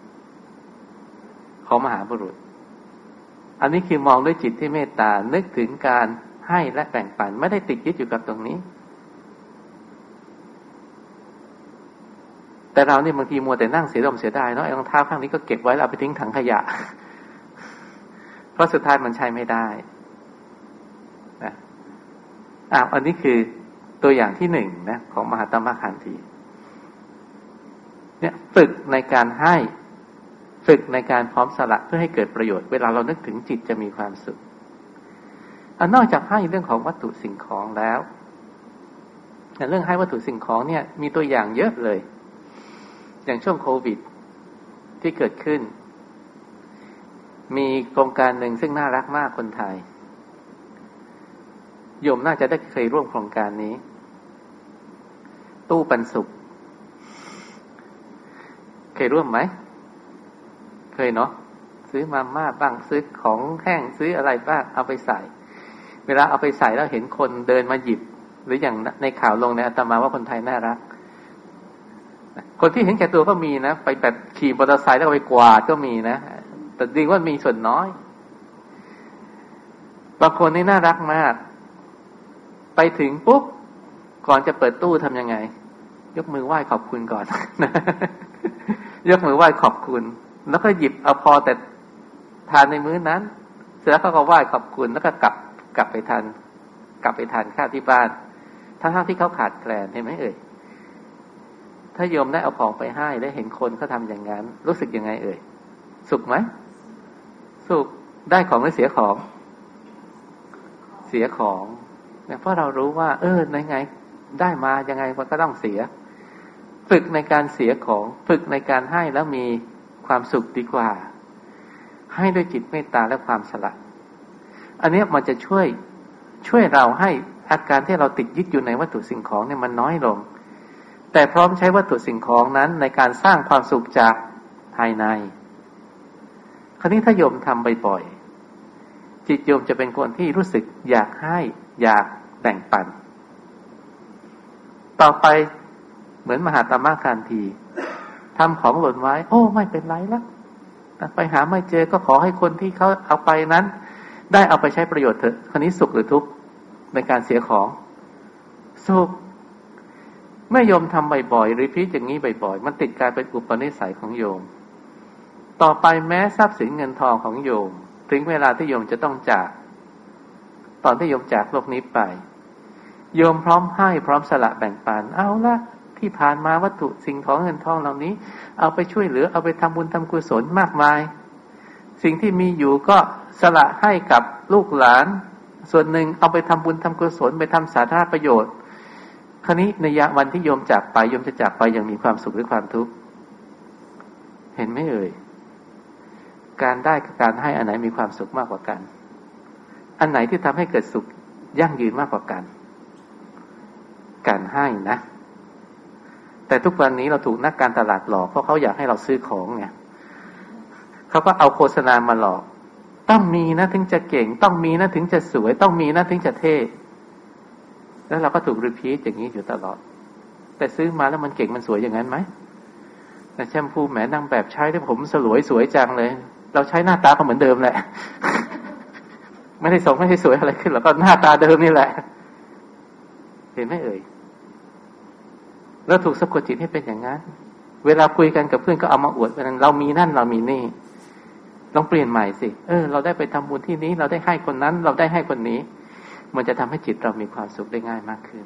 ของมหาบุรุษอันนี้คือมองด้วยจิตที่เมตตานึกถึงการให้และแบ่งปันไม่ได้ติดยึดอยู่กับตรงนี้แต่เราเนี่ยบางทีมัวแต่นั่งเสียดมเสียดายเนาะไอ้รองเท้าข้างนี้ก็เก็บไว้แล้วเอาไปทิ้งถังขยะเพราะสุดท้ายมันใช้ไม่ได้นะอ้าวอันนี้คือตัวอย่างที่หนึ่งนะของมหาตมะคานธีเนี่ยฝึกในการให้ฝึกในการพร้อมสละเพื่อให้เกิดประโยชน์เวลาเรานึกถึงจิตจะมีความสุขอันนอกจากให้เรื่องของวัตถุสิ่งของแล้วเรื่องให้วัตถุสิ่งของเนี่ยมีตัวอย่างเยอะเลยอย่างช่วงโควิดที่เกิดขึ้นมีโครงการหนึ่งซึ่งน่ารักมากคนไทยโยมน่าจะได้เคยร่วมโครงการนี้ตู้ปันสุขเคยร่วมไหมเคยเนาะซื้อมาม่าบ้างซื้อของแห้งซื้ออะไรบ้างเอาไปใส่เวลาเอาไปใส่แล้วเห็นคนเดินมาหยิบหรืออย่างในข่าวลงในอาตมาว่าคนไทยน่ารักคนที่เห็นแก่ตัวก็มีนะไปแบบขี่มอเตอร์ไซค์แล้วไปกวาดก็มีนะแต่จริงว่ามีส่วนน้อยบางคนนี่น่ารักมากไปถึงปุ๊บก่อนจะเปิดตู้ทำยังไงยกมือไหว้ขอบคุณก่อน ยกมือไหว้ขอบคุณแล้วก็หยิบเอาพอแต่ทานในมื้อนั้นเสร็จแล้วก็ไหว้ขอบคุณแล้วก็กลับกลับไปทานกลับไปทานข้าวที่บ้านทั้งๆที่เขาขาดแคลนเห็นไหมเอ่ยถ้าโยมได้เอาของไปให้ได้เห็นคนเขาทำอย่างนั้นรู้สึกยังไงเอ่ยสุขไหมสุขได้ของหรือเสียของเสียของเนี่ยเพราะเรารู้ว่าเออในไงได้มายังไงมันก็ต้องเสียฝึกในการเสียของฝึกในการให้แล้วมีความสุขดีกว่าให้ด้วยจิตเมตตาและความสละอันนี้มันจะช่วยช่วยเราให้อาการที่เราติดยึดอยู่ในวัตถุสิ่งของเนี่ยมันน้อยลงแต่พร้อมใช้วัตถุสิ่งของนั้นในการสร้างความสุขจากภายในคราวนี้ถ้าโยมทำบ่อยๆจิตโยมจะเป็นคนที่รู้สึกอยากให้อยากแบ่งปันต่อไปเหมือนมหาตมะการทีทำของหล่นไว้โอ้ไม่เป็นไรแล้วไปหาไม่เจอก็ขอให้คนที่เขาเอาไปนั้นได้เอาไปใช้ประโยชน์เถอะคราวนี้สุขหรือทุกข์ในการเสียของสุขเมื่อโยมทำบ่อยๆรีพีทอย่างนี้บ่อยๆมันติดกลายเป็นอุปนิสัยของโยมต่อไปแม้ทรัพย์สินเงินทองของโยมถึงเวลาที่โยมจะต้องจากตอนที่โยมจากโลกนี้ไปโยมพร้อมให้พร้อมสละแบ่งปันเอาละที่ผ่านมาวัตถุสิ่งของเงินทองเหล่านี้เอาไปช่วยเหลือเอาไปทำบุญทำกุศลมากมายสิ่งที่มีอยู่ก็สละให้กับลูกหลานส่วนหนึ่งเอาไปทำบุญทำกุศลไปทำสาธารณประโยชน์คราวนี้ในวันที่โยมจากไปโยมจะจากไปอย่างมีความสุขหรือความทุกข์เห็นไหมเอ่ยการได้กับการให้อันไหนมีความสุขมากกว่ากันอันไหนที่ทำให้เกิดสุขยั่งยืนมากกว่ากันการให้นะแต่ทุกวันนี้เราถูกนักการตลาดหลอกเพราะเขาอยากให้เราซื้อของไงเขาก็เอาโฆษณามาหลอกต้องมีนะถึงจะเก่งต้องมีนะถึงจะสวยต้องมีนะถึงจะเท่แล้วเราก็ถูกรีพีทอย่างนี้อยู่ตลอดแต่ซื้อมาแล้วมันเก่งมันสวยอย่างนั้นไหมแต่แชมพูแหมนางแบบใช้ได้ผมสลวยสวยจังเลยเราใช้หน้าตาก็เหมือนเดิมแหละ ไม่ได้ส่งไม่ได้สวยอะไรขึ้นแล้วก็หน้าตาเดิมนี่แหละเห็นไหมเอ่ยเราถูกสะกดจิตให้เป็นอย่างนั้นเวลาคุยกันกับเพื่อนก็เอามาอวดว่าเรามีนั่นเรามีนี่ลองเปลี่ยนใหม่สิเออเราได้ไปทำบุญที่นี้เราได้ให้คนนั้นเราได้ให้คนนี้มันจะทำให้จิตเรามีความสุขได้ง่ายมากขึ้น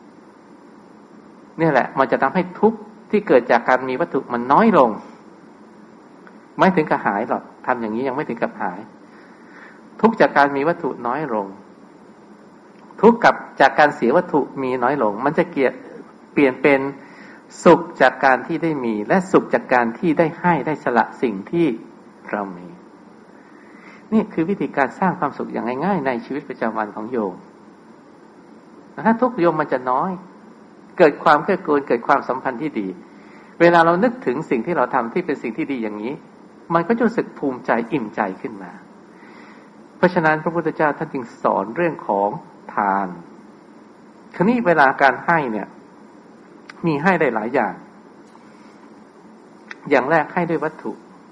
นี่แหละมันจะทำให้ทุกข์ที่เกิดจากการมีวัตถุมันน้อยลงไม่ถึงกับหายหรอกทำอย่างนี้ยังไม่ถึงกับหายทุกข์จากการมีวัตถุน้อยลงทุกข์กับจากการเสียวัตถุมีน้อยลงมันจะเกียรเปลี่ยนเป็นสุขจากการที่ได้มีและสุขจากการที่ได้ให้ได้สละสิ่งที่เรามีนี่คือวิธีการสร้างความสุขอย่างง่ายๆในชีวิตประจำวันของโยมถ้าทุกโยมมันจะน้อยเกิดความเกื้อกูลเกิดความสัมพันธ์ที่ดีเวลาเรานึกถึงสิ่งที่เราทำที่เป็นสิ่งที่ดีอย่างนี้มันก็จะรู้สึกภูมิใจอิ่มใจขึ้นมาเพราะฉะนั้นพระพุทธเจ้าท่านจึงสอนเรื่องของทานคราวนี้เวลาการให้เนี่ยมีให้ได้หลายอย่างอย่างแรกให้ด้วยวัตถุ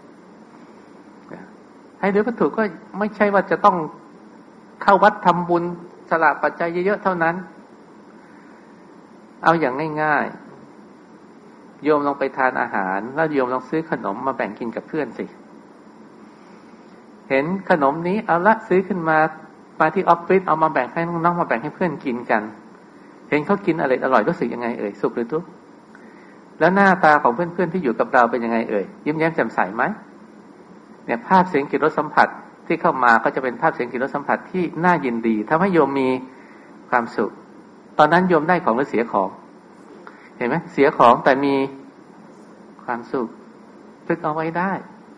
ให้ด้วยวัตถุก็ไม่ใช่ว่าจะต้องเข้าวัดทำบุญสละปัจจัยเยอะๆเท่านั้นเอาอย่างง่ายๆโยมลองไปทานอาหารแล้วโยมลองซื้อขนมมาแบ่งกินกับเพื่อนสิเห็นขนมนี้เอาละซื้อขึ้นมามาที่ออฟฟิศเอามาแบ่งให้น้องๆมาแบ่งให้เพื่อนกินกันเห็นเขากินอร่อยอร่อยรู้สึกยังไงเอ่ยสุขหรือทุกข์แล้วหน้าตาของเพื่อนๆที่อยู่กับเราเป็นยังไงเอ่ยยิ้มแย้มแจ่มใสไหมเนี่ยภาพเสียงกลิ่นรสสัมผัสที่เข้ามาก็จะเป็นภาพเสียงกลิ่นรสสัมผัสที่น่ายินดีทำให้โยมมีความสุขตอนนั้นโยมได้ของหรือเสียของเห็นไหมเสียของแต่มีความสุขฝึกเอาไว้ได้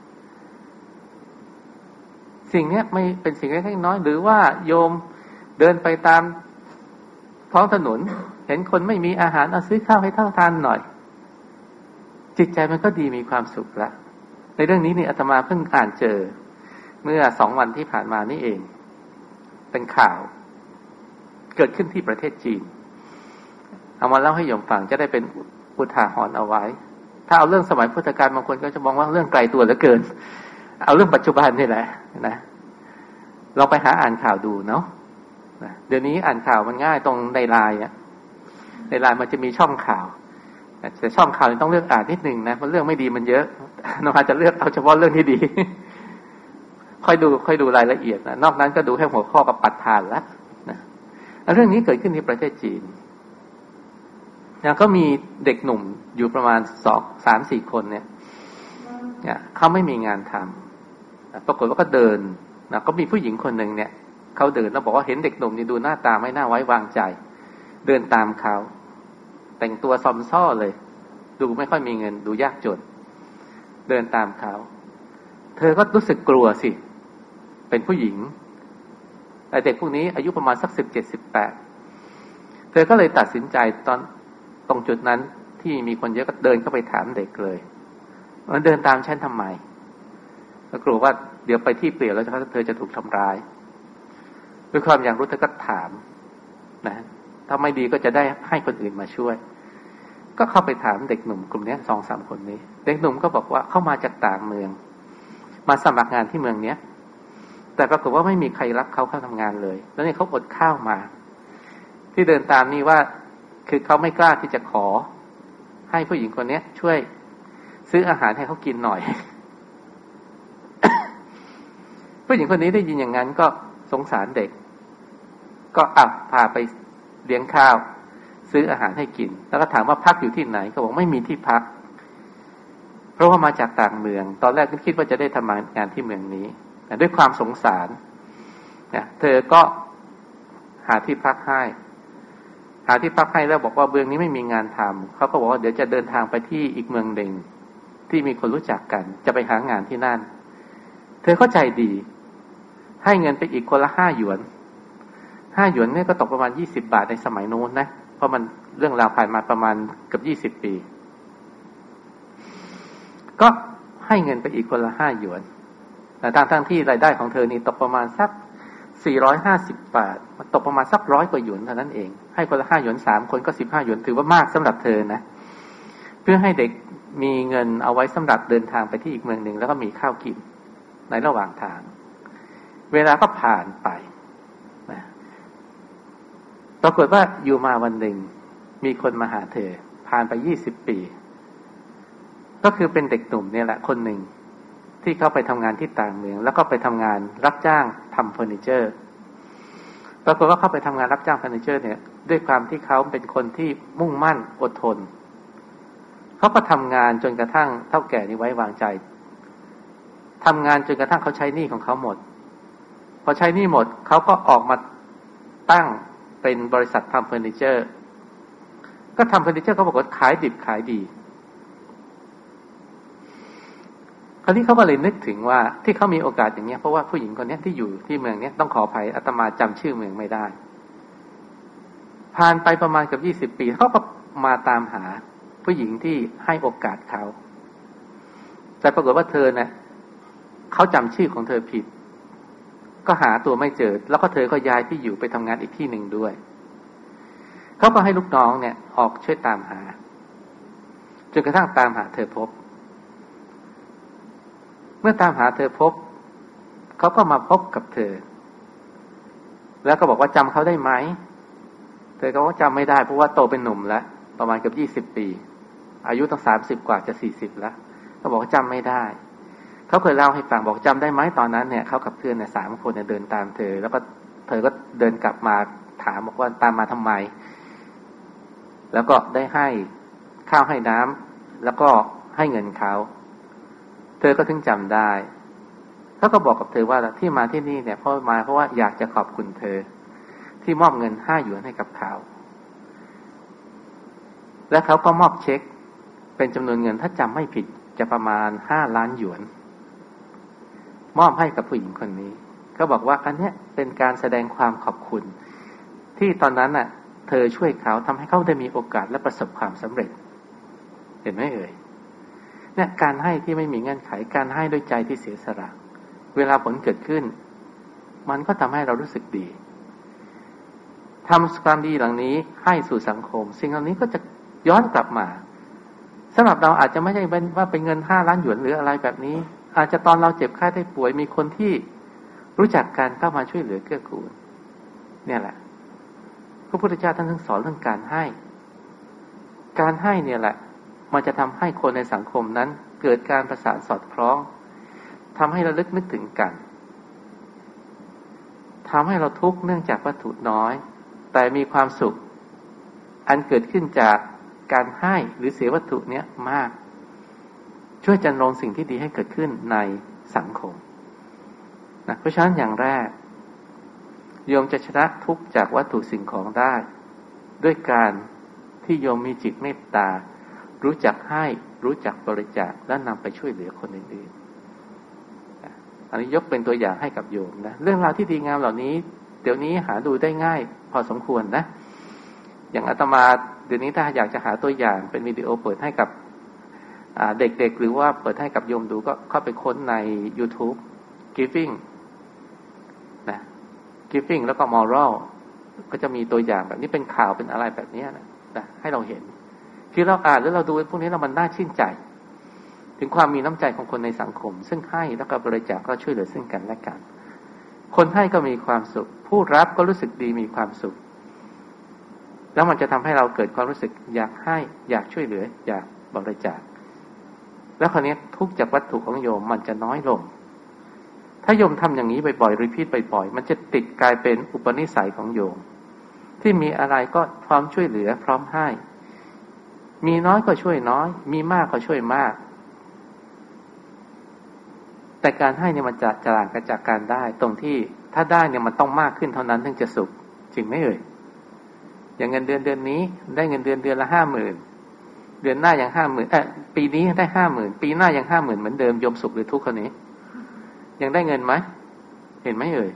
สิ่งนี้ไม่เป็นสิ่งเล็กๆน้อยหรือว่าโยมเดินไปตามท้องถนนเห็นคนไม่มีอาหารเอาซื้อข้าวให้เท่าทานหน่อยจิตใจมันก็ดีมีความสุขละในเรื่องนี้นี่อาตมาเพิ่งอ่านเจอเมื่อสองวันที่ผ่านมานี่เองเป็นข่าวเกิดขึ้นที่ประเทศจีนเอามาเล่าให้โยมฟังจะได้เป็นอุทาหรณ์เอาไว้ถ้าเอาเรื่องสมัยพุทธกาลบางคนก็จะมองว่าเรื่องไกลตัวเหลือเกินเอาเรื่องปัจจุบันนี่แหละนะเราไปหาอ่านข่าวดูเนาะเดี๋ยวนี้อ่านข่าวมันง่ายตรงในไลน์อ่ะในไลน์มันจะมีช่องข่าวแต่ช่องข่าวต้องเลือกอ่านนิดนึงนะเพราะเรื่องไม่ดีมันเยอะเราอาจจะเลือกเอาเฉพาะเรื่องที่ดีค่อยดูค่อยดูรายละเอียดนะนอกนั้นก็ดูแค่หัวข้อกับปัดผ่านแล้วนะเรื่องนี้เกิดขึ้นที่ประเทศจีนแล้วก็มีเด็กหนุ่มอยู่ประมาณสองสามสี่คนเนี่ยเนี่ยเขาไม่มีงานทำปรากฏว่าก็เดินนะก็มีผู้หญิงคนหนึ่งเนี่ยเขาเดินแล้วบอกว่าเห็นเด็กหนุ่มนี่ดูหน้าตาไม่น่าไว้วางใจเดินตามเขาแต่งตัวซอมซ่อเลยดูไม่ค่อยมีเงินดูยากจนเดินตามเขาเธอก็รู้สึกกลัวสิเป็นผู้หญิงแต่เด็กพวกนี้อายุประมาณสักสิบเจ็ดสิบแปดเธอก็เลยตัดสินใจตอนตรงจุดนั้นที่มีคนเยอะก็เดินเข้าไปถามเด็กเลยว่าเดินตามฉันทำไมก็กลัวว่าเดี๋ยวไปที่เปลี่ยวแล้วเธอจะถูกทำร้ายด้วยความอยากรู้เธอก็ถามนะถ้าไม่ดีก็จะได้ให้คนอื่นมาช่วยก็เข้าไปถามเด็กหนุ่มกลุ่มนี้สองสามคนนี้เด็กหนุ่มก็บอกว่าเข้ามาจากต่างเมืองมาสมัครงานที่เมืองเนี้ยแต่ปรากฏว่าไม่มีใครรับเขาเข้าทำงานเลยแล้วนี่เขาอดข้าวมาที่เดินตามนี่ว่าคือเขาไม่กล้าที่จะขอให้ผู้หญิงคนนี้ช่วยซื้ออาหารให้เขากินหน่อย ผู้หญิงคนนี้ได้ยินอย่างนั้นก็สงสารเด็กก็อ่ะพาไปเลี้ยงข้าวซื้ออาหารให้กินแล้วก็ถามว่าพักอยู่ที่ไหนเขาบอกไม่มีที่พักเพราะว่ามาจากต่างเมืองตอนแรกก็คิดว่าจะได้ทำงานที่เมืองนี้แต่ด้วยความสงสารเนี่ยเธอก็หาที่พักให้หาที่พักให้แล้วบอกว่าเมืองนี้ไม่มีงานทำเขาก็บอกว่าเดี๋ยวจะเดินทางไปที่อีกเมืองหนึ่งที่มีคนรู้จักกันจะไปหางานที่นั่นเธอเข้าใจดีให้เงินไปอีกคนละห้าหยวนห้าหยวนเนี่ยก็ตกประมาณยี่สิบบาทในสมัยโน้นนะเพราะมันเรื่องราวผ่านมาประมาณเกือบยี่สิบปีก็ให้เงินไปอีกคนละห้าหยวนแต่ทางทั้งที่รายได้ของเธอนี่ตกประมาณสักสี่ร้อยห้าสิบบาทมันตกประมาณสักร้อยกว่าหยวนเท่านั้นเองให้คนละห้าหยวนสามคนก็สิบห้าหยวนถือว่ามากสำหรับเธอนะเพื่อให้เด็กมีเงินเอาไว้สำหรับเดินทางไปที่อีกเมืองหนึ่งแล้วก็มีข้าวกินในระหว่างทางเวลาก็ผ่านไปนะปรากฏว่าอยู่มาวันหนึ่งมีคนมาหาเธอผ่านไปยี่สิบปีก็คือเป็นเด็กหนุ่มเนี่ยแหละคนหนึ่งที่เขาไปทำงานที่ต่างเมืองแล้วก็ไปทำงานรับจ้างทำเฟอร์นิเจอร์ปรากฏว่าเขาไปทำงานรับจ้างเฟอร์นิเจอร์เนี่ยด้วยความที่เขาเป็นคนที่มุ่งมั่นอดทนเขาก็ทำงานจนกระทั่งเฒ่าแก่นี่ไว้วางใจทำงานจนกระทั่งเขาใช้หนี้ของเขาหมดพอใช้หนี้หมดเขาก็ออกมาตั้งเป็นบริษัททำเฟอร์นิเจอร์ก็ทำเฟอร์นิเจอร์เขาบอกว่าขายดิบขายดีคราวนี้เขาก็เลยนึกถึงว่าที่เขามีโอกาสอย่างนี้เพราะว่าผู้หญิงคนนี้ที่อยู่ที่เมืองนี้ต้องขออภัยอาตมาจำชื่อเมืองไม่ได้ผ่านไปประมาณเกือบยี่สิบปีเขาก็มาตามหาผู้หญิงที่ให้โอกาสเขาแต่ปรากฏว่าเธอเนี่ยเขาจำชื่อของเธอผิดก็หาตัวไม่เจอแล้วก็เธอก็ย้ายที่อยู่ไปทำงานอีกที่หนึ่งด้วยเขาก็ให้ลูกน้องเนี่ยออกช่วยตามหาจนกระทั่งตามหาเธอพบเมื่อตามหาเธอพบเขาก็มาพบกับเธอแล้วก็บอกว่าจำเขาได้ไหมเธอก็ว่าจำไม่ได้เพราะว่าโตเป็นหนุ่มแล้วประมาณเกือบยี่สิบปีอายุตั้งสามสิบกว่าจะสี่สิบแล้วเขาบอกว่าจำไม่ได้เขาเคยเล่าให้ฟังบอกจำได้ไหมตอนนั้นเนี่ยเขากับเพื่อนเนี่ยสามคนเนี่ยเดินตามเธอแล้วก็เธอก็เดินกลับมาถามบอกว่าตามมาทำไมแล้วก็ได้ให้ข้าวให้น้ำแล้วก็ให้เงินเขาเธอก็ถึงจำได้เขาก็บอกกับเธอว่าที่มาที่นี่เนี่ยเพราะมาเพราะว่าอยากจะขอบคุณเธอที่มอบเงินห้าหยวนให้กับเขาและเขาก็มอบเช็คเป็นจำนวนเงินถ้าจำไม่ผิดจะประมาณห้าล้านหยวนมอบให้กับผู้หญิงคนนี้เขาบอกว่าอันนี้เป็นการแสดงความขอบคุณที่ตอนนั้นน่ะเธอช่วยเขาทำให้เขาได้มีโอกาสและประสบความสำเร็จเห็นไหมเอ่ยเนี่ยการให้ที่ไม่มีเงื่อนไขการให้ด้วยใจที่เสียสละเวลาผลเกิดขึ้นมันก็ทำให้เรารู้สึกดีทำความดีเหล่านี้ให้สู่สังคมสิ่งเหล่านี้ก็จะย้อนกลับมาสำหรับเราอาจจะไม่ใช่ว่าเป็นเงินห้าล้านหยวนหรืออะไรแบบนี้อาจจะตอนเราเจ็บไข้ได้ป่วยมีคนที่รู้จักการเข้ามาช่วยเหลือเกื้อกูลเนี่ยแหละพระพุทธเจ้าท่านทั้งสอนเรื่องการให้การให้เนี่ยแหละมันจะทำให้คนในสังคมนั้นเกิดการประสานสอดคล้องทำให้ระลึกนึกถึงกันทำให้เราทุกข์เนื่องจากวัตถุน้อยแต่มีความสุขอันเกิดขึ้นจากการให้หรือเสียวัตถุเนี้ยมากช่วยจันโลงสิ่งที่ดีให้เกิดขึ้นในสังคมนะเพราะฉะนั้นอย่างแรกโยมจะชนะทุกข์จากวัตถุสิ่งของได้ด้วยการที่โยมมีจิตเมตตารู้จักให้รู้จักบริจาคและนำไปช่วยเหลือคนอื่นๆอันนี้ยกเป็นตัวอย่างให้กับโยมนะเรื่องราวที่ดีงามเหล่านี้เดี๋ยวนี้หาดูได้ง่ายพอสมควรนะอย่างอาตมาเดี๋ยวนี้ถ้าอยากจะหาตัวอย่างเป็นวิดีโอเปิดให้กับเด็กๆหรือว่าเปิดให้กับโยมดูก็เข้าไปค้นใน YouTube Giving นะ Giving แล้วก็ Moral ก็จะมีตัวอย่างแบบนี้เป็นข่าวเป็นอะไรแบบนี้นะนะให้เราเห็นคือเราอ่านแล้วเราดูพวกนี้แล้วมันน่าชื่นใจถึงความมีน้ำใจของคนในสังคมซึ่งให้แล้วก็บริจาคก็ช่วยเหลือซึ่งกันและกันคนให้ก็มีความสุขผู้รับก็รู้สึกดีมีความสุขแล้วมันจะทำให้เราเกิดความรู้สึกอยากให้อยากช่วยเหลืออยากบริจาคแล้วคราวนี้ทุกจากวัตถุของโยมมันจะน้อยลงถ้าโยมทำอย่างนี้บ่อยๆรีพีทบ่อยๆมันจะติดกลายเป็นอุปนิสัยของโยมที่มีอะไรก็พร้อมช่วยเหลือพร้อมให้มีน้อยก็ช่วยน้อยมีมากก็ช่วยมากแต่การให้เนี่ยมันจะจรางกระจากการได้ตรงที่ถ้าได้เนี่ยมันต้องมากขึ้นเท่านั้นถึงจะสุขจริงไหมเอ่ยอย่างเงินเดือนเดือนนี้ได้เงินเดือนเดือนละห้าหมื่นเดือนหน้ายังห้าหมื่นเออปีนี้ได้ห้าหมื่นปีหน้ายังห้าหมื่นเหมือนเดิมโยมสุขหรือทุกข์คนนี้ยังได้เงินไหมเห็นไหมเอ่ย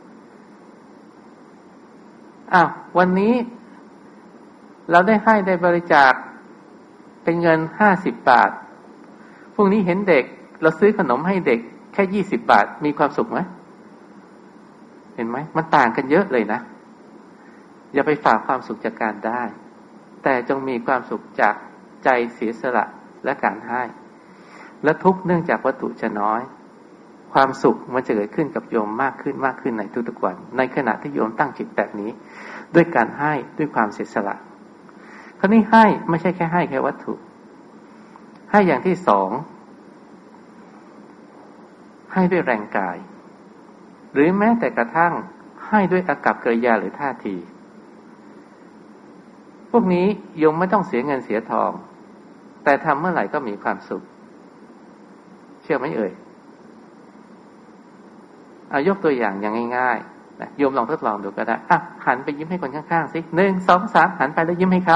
อ้าววันนี้เราได้ให้ได้บริจาคเป็นเงินห้าสิบบาทพรุ่งนี้เห็นเด็กเราซื้อขนมให้เด็กแค่ยี่สิบบาทมีความสุขไหมเห็นไหมมันต่างกันเยอะเลยนะอย่าไปฝากความสุขจากการได้แต่จงมีความสุขจากใจเสียสละและการให้และทุกเนื่องจากวัตถุจะน้อยความสุขมันจะเกิดขึ้นกับโยมมากขึ้นมากขึ้นในทุกๆวันในขณะที่โยมตั้งจิตแบบนี้ด้วยการให้ด้วยความเสียสละคราวนี้ให้ไม่ใช่แค่ให้แค่วัตถุให้อย่างที่สองให้ด้วยแรงกายหรือแม้แต่กระทั่งให้ด้วยอากัปกิริยาหรือท่าทีพวกนี้โยมไม่ต้องเสียเงินเสียทองแต่ทำเมื่อไหร่ก็มีความสุขเชื่อไหมเอ่ยเอายกตัวอย่างอย่างง่ายๆนะโยมลองทดลองดูก็ได้อ่ะหันไปยิ้มให้คนข้างๆสิหนึ่งสองสามหันไปแล้วยิ้มให้เขา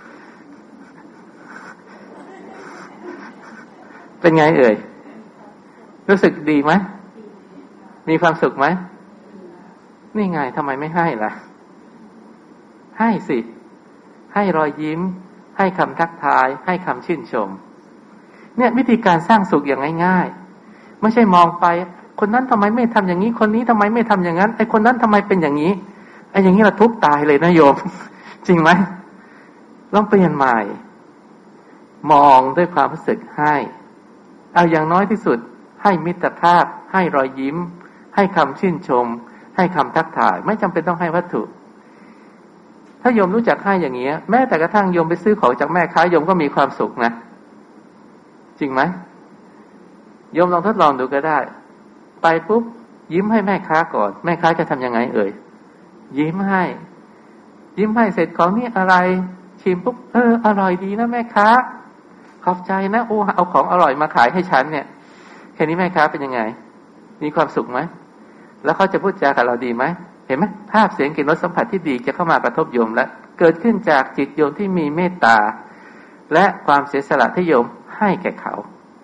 เป็นไงเอ่ยรู้สึกดีไหมมีความสุขไหมนี่ไงทำไมไม่ให้ล่ะให้สิให้รอยยิ้มให้คำทักทายให้คำชื่นชมเนี่ยวิธีการสร้างสุขอย่างง่ายๆไม่ใช่มองไปคนนั้นทำไมไม่ทำอย่างนี้คนนี้ทำไมไม่ทำอย่างนั้นไอ้คนนั้นทำไมเป็นอย่างนี้ไอ้อย่างนี้เราทุบตายเลยนะโยม จริงไหมลองเปลี่ยนใหม่มองด้วยความรู้สึกให้เอาอย่างน้อยที่สุดให้มิตรภาพให้รอยยิ้มให้คำชื่นชมให้คำทักทายไม่จำเป็นต้องให้วัตถุถ้าโยมรู้จักให้อย่างนี้แม้แต่กระทั่งโยมไปซื้อของจากแม่ค้าโยมก็มีความสุขนะจริงไหมโยมลองทดลองดูก็ได้ไปปุ๊บยิ้มให้แม่ค้าก่อนแม่ค้าจะทำยังไงเอ่ยยิ้มให้ยิ้มให้เสร็จของนี่อะไรชิมปุ๊บเอออร่อยดีนะแม่ค้าขอบใจนะโอ้เอาของอร่อยมาขายให้ฉันเนี่ยแค่นี้แม่ค้าเป็นยังไงมีความสุขไหมแล้วเขาจะพูดจากับเราดีไหมเห็นไหมภาพเสียงกลิ่นรสสัมผัสที่ดีจะเข้ามากระทบโยมและเกิดขึ้นจากจิตโยมที่มีเมตตาและความเสียสละที่โยมให้แก่เขา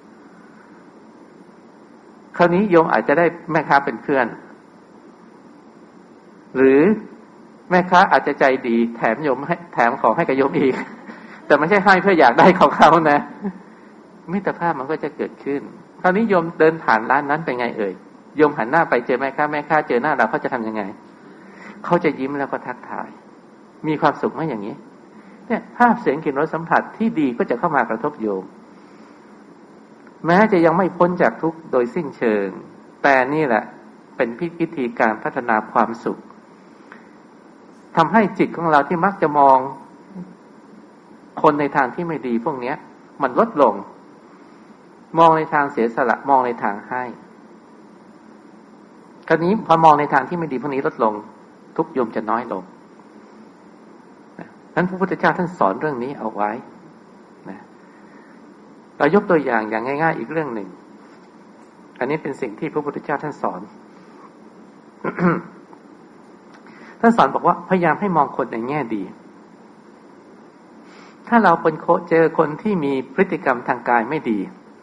คราวนี้โยมอาจจะได้แม่ค้าเป็นเพื่อนหรือแม่ค้าอาจจะใจดีแถมโยมให้แถมของให้กับโยมอีกแต่ไม่ใช่ให้เพื่ออยากได้ของเขานะมิตรภาพมันก็จะเกิดขึ้นคราวนี้โยมเดินผ่านร้านนั้นเป็นไงเอ่ยโยมหันหน้าไปเจอแม่ค้าแม่ค้าเจอหน้าเราเขาจะทำยังไงเขาจะยิ้มแล้วก็ทักทายมีความสุขไหมอย่างนี้เนี่ยภาพเสียงกลิ่นรสสัมผัสที่ดีก็จะเข้ามากระทบโยมแม้จะยังไม่พ้นจากทุกข์โดยสิ้นเชิงแต่นี่แหละเป็นพิธีการพัฒนาความสุขทำให้จิตของเราที่มักจะมองคนในทางที่ไม่ดีพวกนี้มันลดลงมองในทางเสียสละมองในทางให้คราวนี้พอมองในทางที่ไม่ดีพวกนี้ลดลงทุกข์โยมจะน้อยลงนั้นพระพุทธเจ้าท่านสอนเรื่องนี้เอาไว้นะเรายกตัวอย่างอย่างง่ายๆอีกเรื่องหนึ่งอันนี้เป็นสิ่งที่พระพุทธเจ้าท่านสอน ท่านสอนบอกว่าพยายามให้มองคนในแง่ดีถ้าเราเป็นโคเจอคนที่มีพฤติกรรมทางกายไม่ดี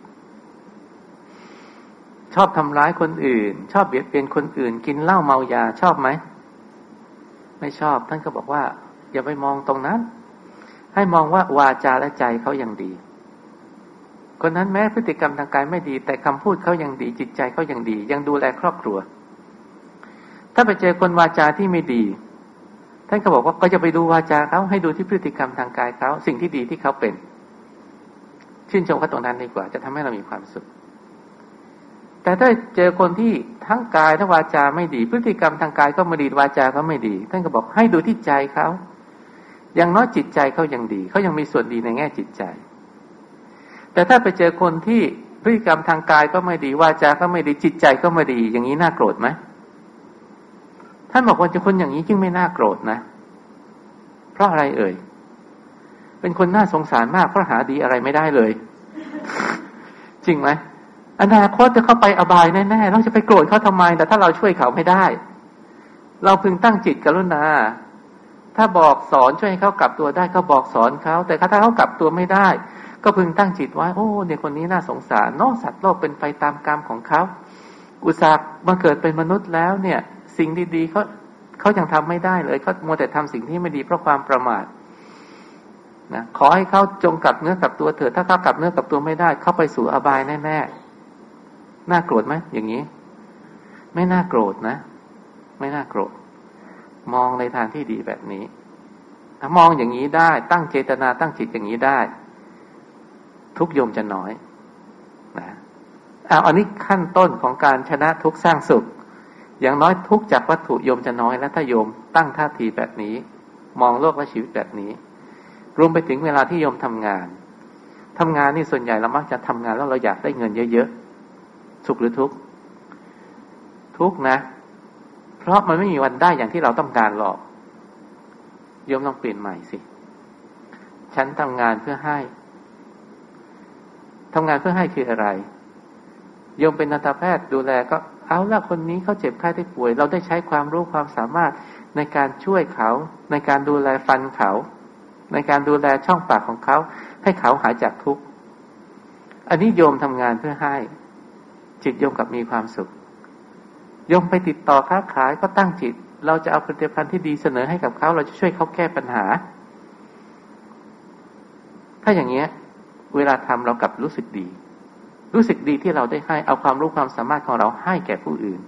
ชอบทำร้ายคนอื่นชอบเบียดเบียนคนอื่นกินเหล้าเมายาชอบไหมไม่ชอบท่านก็บอกว่าอย่าไปมองตรงนั้นให้มองว่าวาจาและใจเขายังดีคนนั้นแม้พฤติกรรมทางกายไม่ดีแต่คำพูดเขายังดีจิตใจเขายังดียังดูแลครอบครัวถ้าไปเจอคนวาจาที่ไม่ดีท่านก็บอกว่าก็จะไปดูวาจาเขาให้ดูที่พฤติกรรมทางกายเขาสิ่งที่ดีที่เขาเป็นชื่นชมเขาตรงนั้นดีกว่าจะทำให้เรามีความสุขแต่ถ้าเจอคนที่ทั้งกายทั้งวาจาไม่ดีพฤติกรรมทางกายก็ไม่ดีวาจาก็ไม่ดีท่านก็บอกให้ดูที่ใจเขาอย่างน้อยจิตใจเขายังดีเขายังมีส่วนดีในแง่จิตใจแต่ถ้าไปเจอคนที่พฤติกรรมทางกายก็ไม่ดีวาจาก็ไม่ดีจิตใจก็ไม่ดีอย่างนี้น่าโกรธไหมท่านบอกว่าจะคนอย่างนี้จึงไม่น่าโกรธนะเพราะอะไรเอ่ยเป็นคนน่าสงสารมากเพราะหาดีอะไรไม่ได้เลย จริงไหมอนาคตจะเข้าไปอบายแน่ๆเราจะไปโกรธเขาทำไมแต่ถ้าเราช่วยเขาไม่ได้เราพึงตั้งจิตกรุณาถ้าบอกสอนช่วยให้เขากลับตัวได้ก็บอกสอนเขาแต่ถ้าเขากลับตัวไม่ได้ก็พึงตั้งจิตไว้โอ้เนี่ยคนนี้น่าสงสารน้องสัตว์โลกเป็นไปตามกรรมของเขาอุตส่าห์มาเกิดเป็นมนุษย์แล้วเนี่ยสิ่งดีๆเขาเขายังทำไม่ได้เลยเขามัวแต่ทำสิ่งที่ไม่ดีเพราะความประมาทนะขอให้เขาจงกลับเนื้อกลับตัวเถิดถ้าเขากลับเนื้อกลับตัวไม่ได้เขาไปสู่อบายแน่ๆน่าโกรธไหมอย่างนี้ไม่น่าโกรธนะไม่น่าโกรธมองในทางที่ดีแบบนี้ถ้ามองอย่างนี้ได้ตั้งเจตนาตั้งจิตอย่างนี้ได้ทุกโยมจะน้อยนะเอาอันนี้ขั้นต้นของการชนะทุกสร้างสุขอย่างน้อยทุกจากวัตถุโยมจะน้อยแล้วถ้าโยมตั้งท่าทีแบบนี้มองโลกและชีวิตแบบนี้รวมไปถึงเวลาที่โยมทำงานทำงานนี่ส่วนใหญ่เรามักจะทำงานแล้วเราอยากได้เงินเยอะๆสุขหรือทุกข์ทุกข์นะเพราะมันไม่มีวันได้อย่างที่เราต้องการหรอกโยมต้องเปลี่ยนใหม่สิฉันทำงานเพื่อให้ทำงานเพื่อให้คืออะไรโยมเป็นทันตแพทย์ดูแลก็เอาละคนนี้เขาเจ็บไข้ได้ป่วยเราได้ใช้ความรู้ความสามารถในการช่วยเขาในการดูแลฟันเขาในการดูแลช่องปากของเขาให้เขาหายจากทุกข์อันนี้โยมทำงานเพื่อให้จิตโยมกับมีความสุขโยมไปติดต่อค้าขายก็ตั้งจิตเราจะเอาผลิตภัณฑ์ที่ดีเสนอให้กับเขาเราจะช่วยเขาแก้ปัญหาถ้าอย่างเงี้ยเวลาทำเรากลับรู้สึกดีรู้สึกดีที่เราได้ให้เอาความรู้ความสามารถของเราให้แก่ผู้อื่น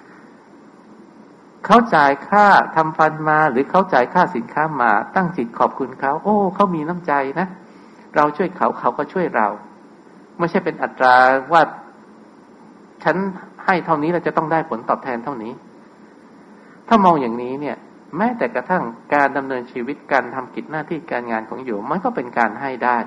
เขาจ่ายค่าทำฟันมาหรือเขาจ่ายค่าสินค้ามาตั้งจิตขอบคุณเขาโอ้เขามีน้ำใจนะเราช่วยเขาเขาก็ช่วยเราไม่ใช่เป็นอัตราว่าฉันให้เท่านี้เราจะต้องได้ผลตอบแทนเท่านี้ถ้ามองอย่างนี้เนี่ยแม้แต่กระทั่งการดำเนินชีวิตการทำกิจหน้าที่การงานของโยมมันก็เป็นการให้ได้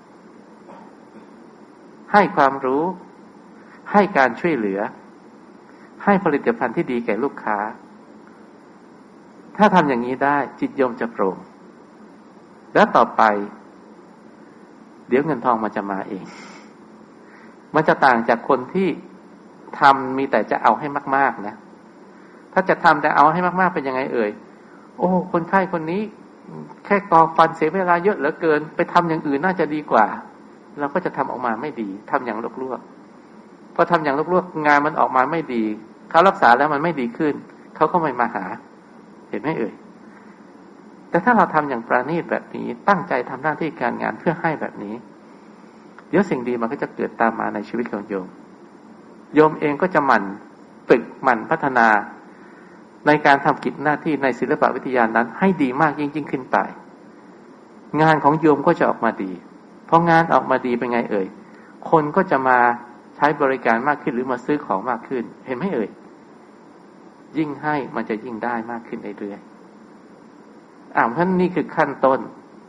ให้ความรู้ให้การช่วยเหลือให้ผลิตภัณฑ์ที่ดีแก่ลูกค้าถ้าทำอย่างนี้ได้จิตโยมจะโปร่งแล้วต่อไปเดี๋ยวเงินทองมันจะมาเองมันจะต่างจากคนที่ทำมีแต่จะเอาให้มากๆนะถ้าจะทำแต่เอาให้มากๆเป็นยังไงเอ่ยโอ้คนไข้คนนี้แค่กอฟันเสียเวลาเยอะเหลือเกินไปทำอย่างอื่นน่าจะดีกว่าเราก็จะทำออกมาไม่ดีทำอย่างลวกๆพอทำอย่างลวกๆงานมันออกมาไม่ดีเขารักษาแล้วมันไม่ดีขึ้นเขาก็ไม่มาหาเห็นไหมเอ่ยแต่ถ้าเราทำอย่างประณีตแบบนี้ตั้งใจทำหน้าที่การงานเพื่อให้แบบนี้เดี๋ยวสิ่งดีมันก็จะเกิดตามมาในชีวิตของโยมโยมเองก็จะหมั่นฝึกหมั่นพัฒนาในการทำกิจหน้าที่ในศิลปวิทยานั้นให้ดีมากยิ่งยิ่งขึ้นไปงานของโยมก็จะออกมาดีพองานออกมาดีเป็นไงเอ่ยคนก็จะมาใช้บริการมากขึ้นหรือมาซื้อของมากขึ้นเห็นไหมเอ่ยยิ่งให้มันจะยิ่งได้มากขึ้นเรื่อยๆอ่าเพราะนี่คือขั้นต้น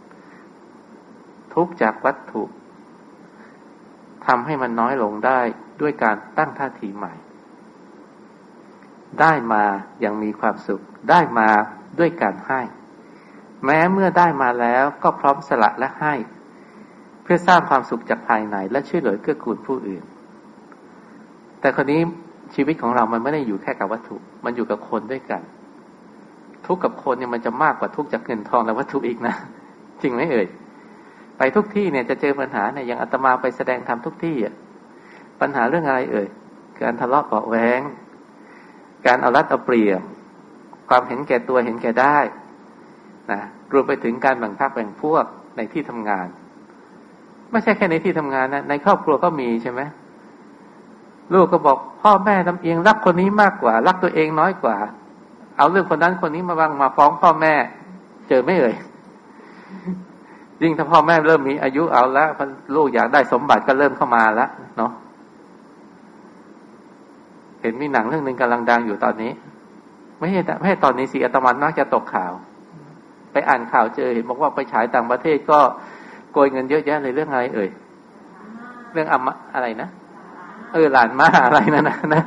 ทุกจากวัตถุทำให้มันน้อยลงได้ด้วยการตั้งท่าทีใหม่ได้มาอย่างมีความสุขได้มาด้วยการให้แม้เมื่อได้มาแล้วก็พร้อมสละและให้เพื่อสร้างความสุขจากภายในและช่วยเหลือเกื้อกูลผู้อื่นแต่คราวนี้ชีวิตของเรามันไม่ได้อยู่แค่กับวัตถุมันอยู่กับคนด้วยกันทุกข์กับคนเนี่ยมันจะมากกว่าทุกข์จากเงินทองและวัตถุอีกนะจริงไหมเอ่ยไปทุกที่เนี่ยจะเจอปัญหาเนี่ยอย่างอาตมาไปแสดงธรรมทุกที่อ่ะปัญหาเรื่องอะไรเอ่ยการทะเลาะเบาะแว้งการเอารัดเอาเปรียบความเห็นแก่ตัวเห็นแก่ได้นะรวมไปถึงการแบ่งพรรคแบ่งพวกในที่ทำงานไม่ใช่แค่ในที่ทำงานนะในครอบครัวก็มีใช่ไหมลูกก็บอกพ่อแม่ลำเอียงรักคนนี้มากกว่ารักตัวเองน้อยกว่าเอาเรื่องคนนั้นคนนี้มาบังมาฟ้องพ่อแม่เจอไม่เอ่ยยิ่งถ้าพ่อแม่เริ่มมีอายุเอาแล้วลูกอยากได้สมบัติก็เริ่มเข้ามาแล้วเนาะเห็นมีหนังเรื่องนึงกำลังดังอยู่ตอนนี้ไม่ใช่ไม่ใช่ตอนนี้สิอาตมามักจะตกข่าวไปอ่านข่าวเจอเห็นบอกว่าไปฉายต่างประเทศก็โกยเงินเยอะแยะเลยเรื่องอะไรเอ่ยเรื่องอัมอะไรนะเออหลานมาอะไรนั่นนะนะ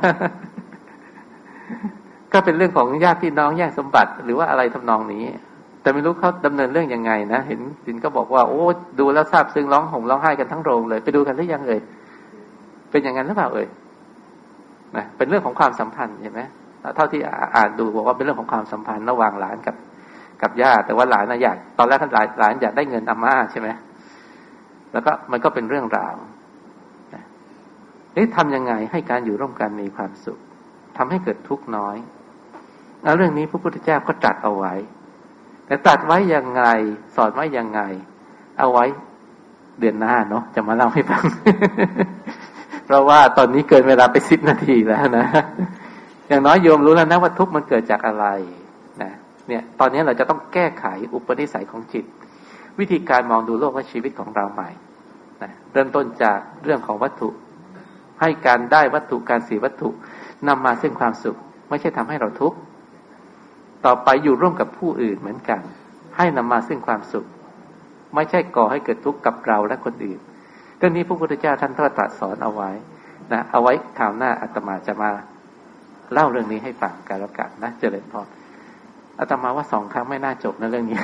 ก็เป็นเรื่องของญาติพี่น้องแย่งสมบัติหรือว่าอะไรทำนองนี้แต่ไม่รู้เขาดำเนินเรื่องยังไงนะเห็นสินก็บอกว่าโอ้ดูแล้วซาบซึ้งร้องห่มร้องไห้กันทั้งโรงเลยไปดูกันหรือยังเอ่ยเป็นอย่างนั้นหรือเปล่าเอ่ยนะเป็นเรื่องของความสัมพันธ์ใช่ไหมเท่าที่อ่านดูบอกว่าเป็นเรื่องของความสัมพันธ์ระหว่างหลานกับกับย่าแต่ว่าหลานน่ะอยากตอนแรกหลานหลานอยากได้เงินอาม่าใช่ไหมแล้วก็มันก็เป็นเรื่องราวนี่ทำยังไงให้การอยู่ร่วมกันมีความสุขทำให้เกิดทุกข์น้อยแล้วเรื่องนี้พระพุทธเจ้าก็ตรัสเอาไว้แต่ตรัสไว้ยังไงสอนไว้ยังไงเอาไว้เดือนหน้าเนาะจะมาเล่าให้ฟัง เพราะว่าตอนนี้เกินเวลาไปสิบนาทีแล้วนะอย่างน้อยโยมรู้แล้วนะว่าทุกข์มันเกิดจากอะไรนะเนี่ยตอนนี้เราจะต้องแก้ไขอุปนิสัยของจิตวิธีการมองดูโลกและชีวิตของเราใหม่นะเริ่มต้นจากเรื่องของวัตถุให้การได้วัตถุการเสียวัตถุนำมาซึ่งความสุขไม่ใช่ทำให้เราทุกข์ต่อไปอยู่ร่วมกับผู้อื่นเหมือนกันให้นำมาซึ่งความสุขไม่ใช่ก่อให้เกิดทุกข์กับเราและคนอื่นเรื่องนี้พระพุทธเจ้าท่านตรัสสอนเอาไว้นะเอาไว้คราวหน้าอาตมาจะมาเล่าเรื่องนี้ให้ฟังกันแล้วกันนะเจริญพรอาตมาว่าสองครั้งไม่น่าจบนะเรื่องนี้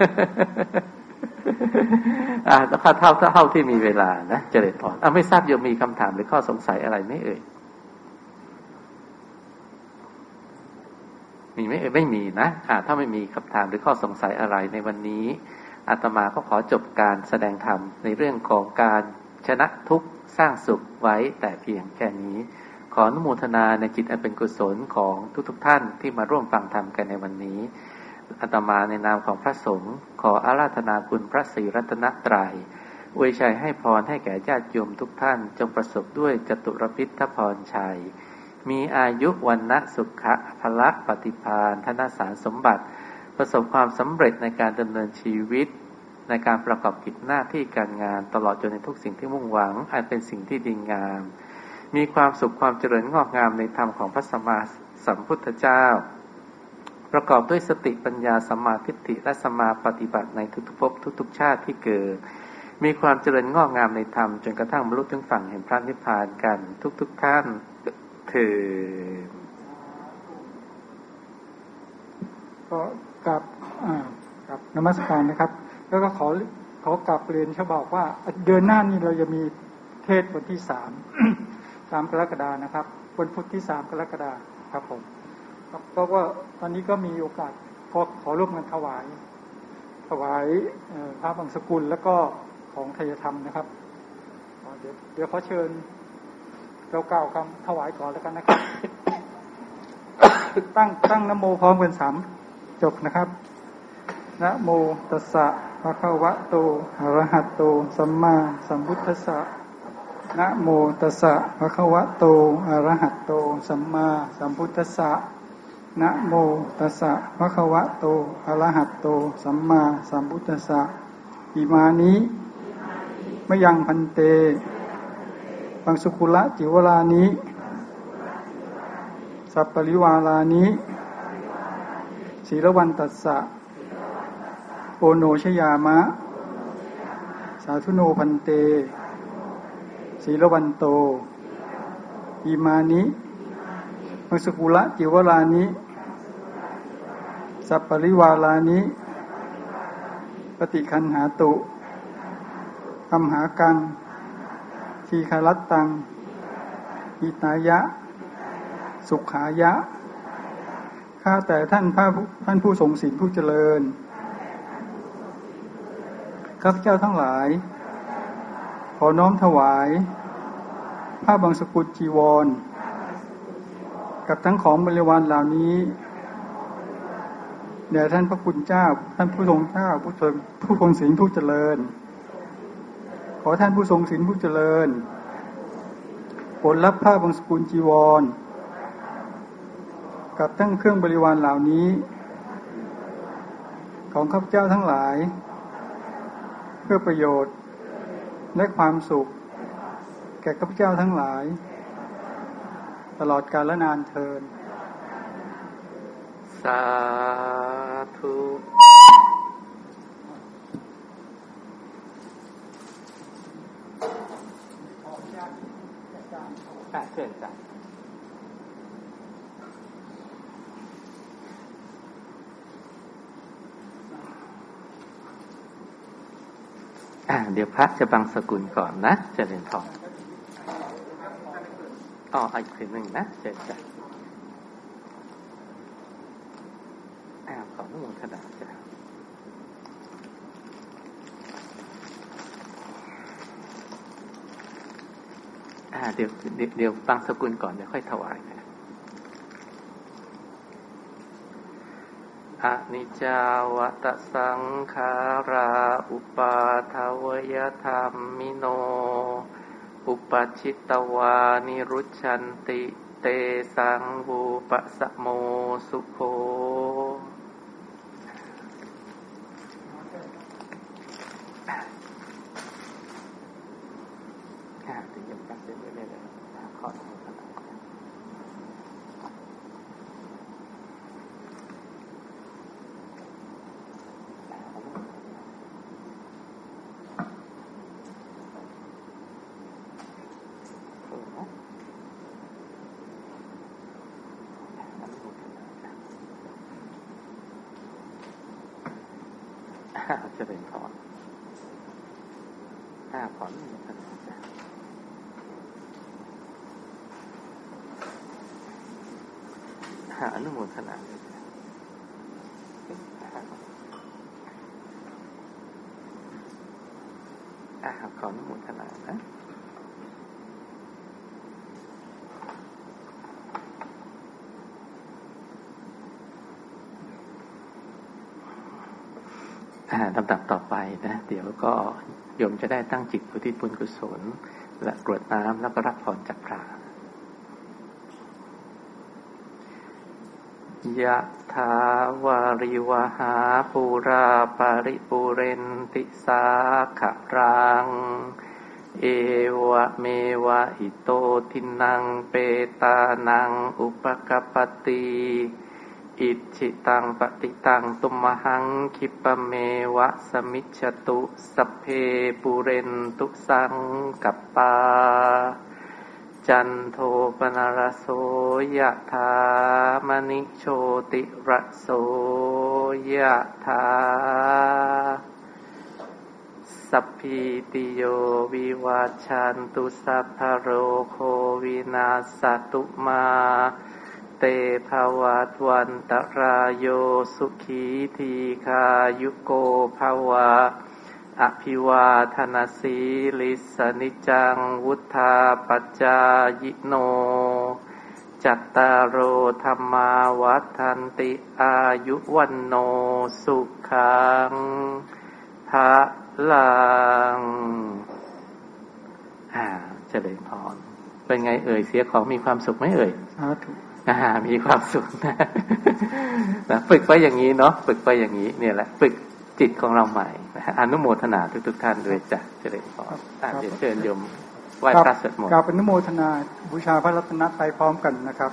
อ่าแล้วเท่าเท่าเท่าที่มีเวลานะเจริญพรอ่ะไม่ทราบโยมมีคำถามหรือข้อสงสัยอะไรไหมเอ่ยมีไหมเอ่ยไม่มีนะอ่าถ้าไม่มีคำถามหรือข้อสงสัยอะไรในวันนี้อาตมาก็ขอจบการแสดงธรรมในเรื่องของการชนะทุกข์สร้างสุขไว้แต่เพียงแค่นี้ขออนุโมทนาในจิตอันเป็นกุศลของทุกๆท่านที่มาร่วมฟังธรรมกันในวันนี้อาตมาในนามของพระสงฆ์ขออาราธนาคุณพระศรีรัตนตรัยอวยชัยให้พรให้แก่ญาติโยมทุกท่านจงประสบด้วยจตุรพิทธพรชัยมีอายุวันนะสุขะพละปฏิภาณธนสารสมบัติประสบความสำเร็จในการดำเนินชีวิตในการประกอบกิจหน้าที่การงานตลอดจนในทุกสิ่งที่มุ่งหวังอันเป็นสิ่งที่ดีงามมีความสุขความเจริญงอกงามในธรรมของพระสัมมาสัมพุทธเจ้าประกอบด้วยสติปัญญาสัมมาทิฏฐิและสัมมาปฏิบัติในทุกๆภพทุกๆชาติที่เกิดมีความเจริญงอกงามในธรรมจนกระทั่งบรรลุถึงฝั่งแห่งพระนิพพานกันทุกๆท่านเถิดก็กลับอ่ากับนมัสการนะครับแล้วก็ขอขอกลับเรียนเขาบอกว่าเดือนหน้านี้เราจะมีเทศวันที่สาม สามกรกฎานะครับวันพุธที่สามกรกฎาครับผมเพราะว่าตอนนี้ก็มีโอกาสก็ขอร่วมกันถวายถวายพระบางสกุลแล้วก็ของไทยธรรมนะครับเดี๋ยวเดี๋ยวขอเชิญเรากล่าวคำถวายก่อนแล้วกันนะครับ ตั้งตั้งนะโมพร้อมกันสามจบนะครับนะโมตัสสะภะคะวะโตอะระหะโตสัมมาสัมพุทธัสสะนะโมตัสสะภะคะวะโตอะระหะโตสัมมาสัมพุทธัสสะนะโมตัสสะภะคะวะโตอะระหะโตสัมมาสัมพุทธัสสะอิมานิมะยังพันเตปังสุกุละจิวลานิสัพปริวาลานิศีลวันตัสสะโอโนชยามะสาธุโนพันเตศีลวันโตอิมานิปังสุกุละจิวลานิสัพปริวาลานิปฏิคันหาตุอัมหากังทีฆรัตตังอิตายะสุขายะข้าแต่ท่านพระท่านผู้ทรงศีลผู้เจริญข้าพเจ้าทั้งหลายขอน้อมถวายผ้าบางสกุลจีวรกับทั้งของบริวารเหล่านี้แด่ท่านพระคุณเจ้าท่านผู้ทรงเจ้าผู้ทรงผู้ทรงศีลผู้เจริญขอท่านผู้ทรงศีลผู้เจริญโปรดรับผ้าบางสกุลจีวรกับทั้งเครื่องบริวารเหล่านี้ของข้าพเจ้าทั้งหลายเพื่อประโยชน์และความสุขแก่ข้าพเจ้าทั้งหลายตลอดกาลนานเทอญสาธุอ่ะเชิญจ้ะอ่ะเดี๋ยวพระจะบังสกุลก่อนนะเจริญพรอ๋ออีกทีหนึ่งนะเชิญจ้ะอ่ะขออนุโมทนาจ้ะอ่าเดี๋ยวเดี๋ยวเดี๋ยวบังสกุลก่อนเดี๋ยวค่อยถวายนะอนิจจาวัตสังขาราอุปาทวยธรรมมิโนอุปชิตตวานิรุชชันติเตสังวูปสะโมสุโขอ่าถึงจะตั้งใจไว้เลยนะขออนุโมทนาจะเป็นถอนห้าถอนมีขนาดจ้ะหาอนุโมทนาเลยจ้ะอ่าขออนุโมทนานะลำดับต่อไปนะเดี๋ยวก็โยมจะได้ตั้งจิตอุทิศบุญกุศลและกรวดน้ำแล้วก็รับพรจากพระยะถาวาริวหาปูราปาริปุเรนติสาขะรังเอวะเมวะอิโตทินังเปตานังอุปกัปปติอิจิตังปฏิตังตุมหังคิปะเมวะสมิจฉตุสัพเพปุเรนตุสังกัปปาจันโทปนรโสยะถามณิโชติระโสยะถาสัพพิติโยวิวัชชันตุสัพพะโรโควินาศตุมาเตภวัตวันตรายโยสุขีทีคายุโกภวะอภิวาทนาสีลิสนิจังวุธาปัจจายโนจัตตารโอธรรมาวัฏันติอายุวันโนสุขังภะลังเจเจริญพรเป็นไงเอ่ยเสียของมีความสุขไหมเอ่ยสาธุอ่ามีความสุขนะนะฝึกไปอย่างนี้เนาะฝึกไปอย่างนี้เนี่ยแหละฝึกจิตของเราใหม่นะอนุโมทนาทุกๆท่านด้วยจ้ะเจริญพรอ่าเดี๋ยวเชิญโยมไหว้พระสวดมนต์กราบอนุโมทนาบูชาพระรัตนตรัยพร้อมกันนะครับ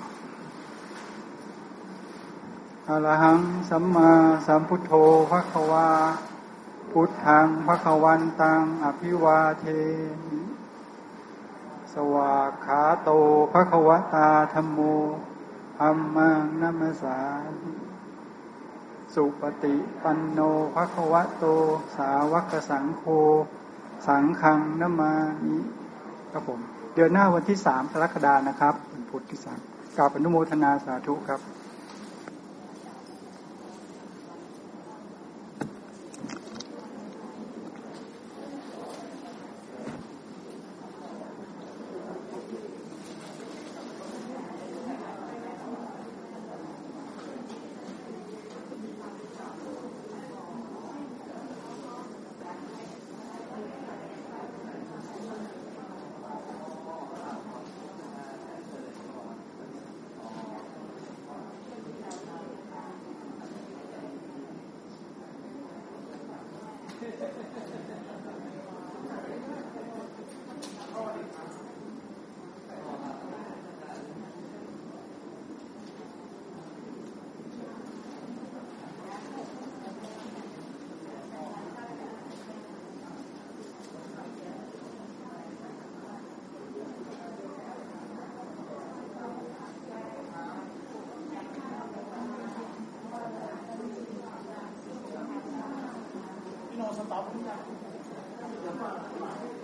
อะระหังสัมมาสัมพุทโธภควาพุทธังภควันตังอภิวาเทมิสวากขาโตภควตาธัมโมธัมมังนัมมสสามิสุปฏิปันโนภควโตสาวกสังโฆสังฆังนัมมามิครับผมเดือนหน้าวันที่สามกรกฎาคมนะครับวันพุธที่สามกราบอนุโมทนาสาธุครับสต็อป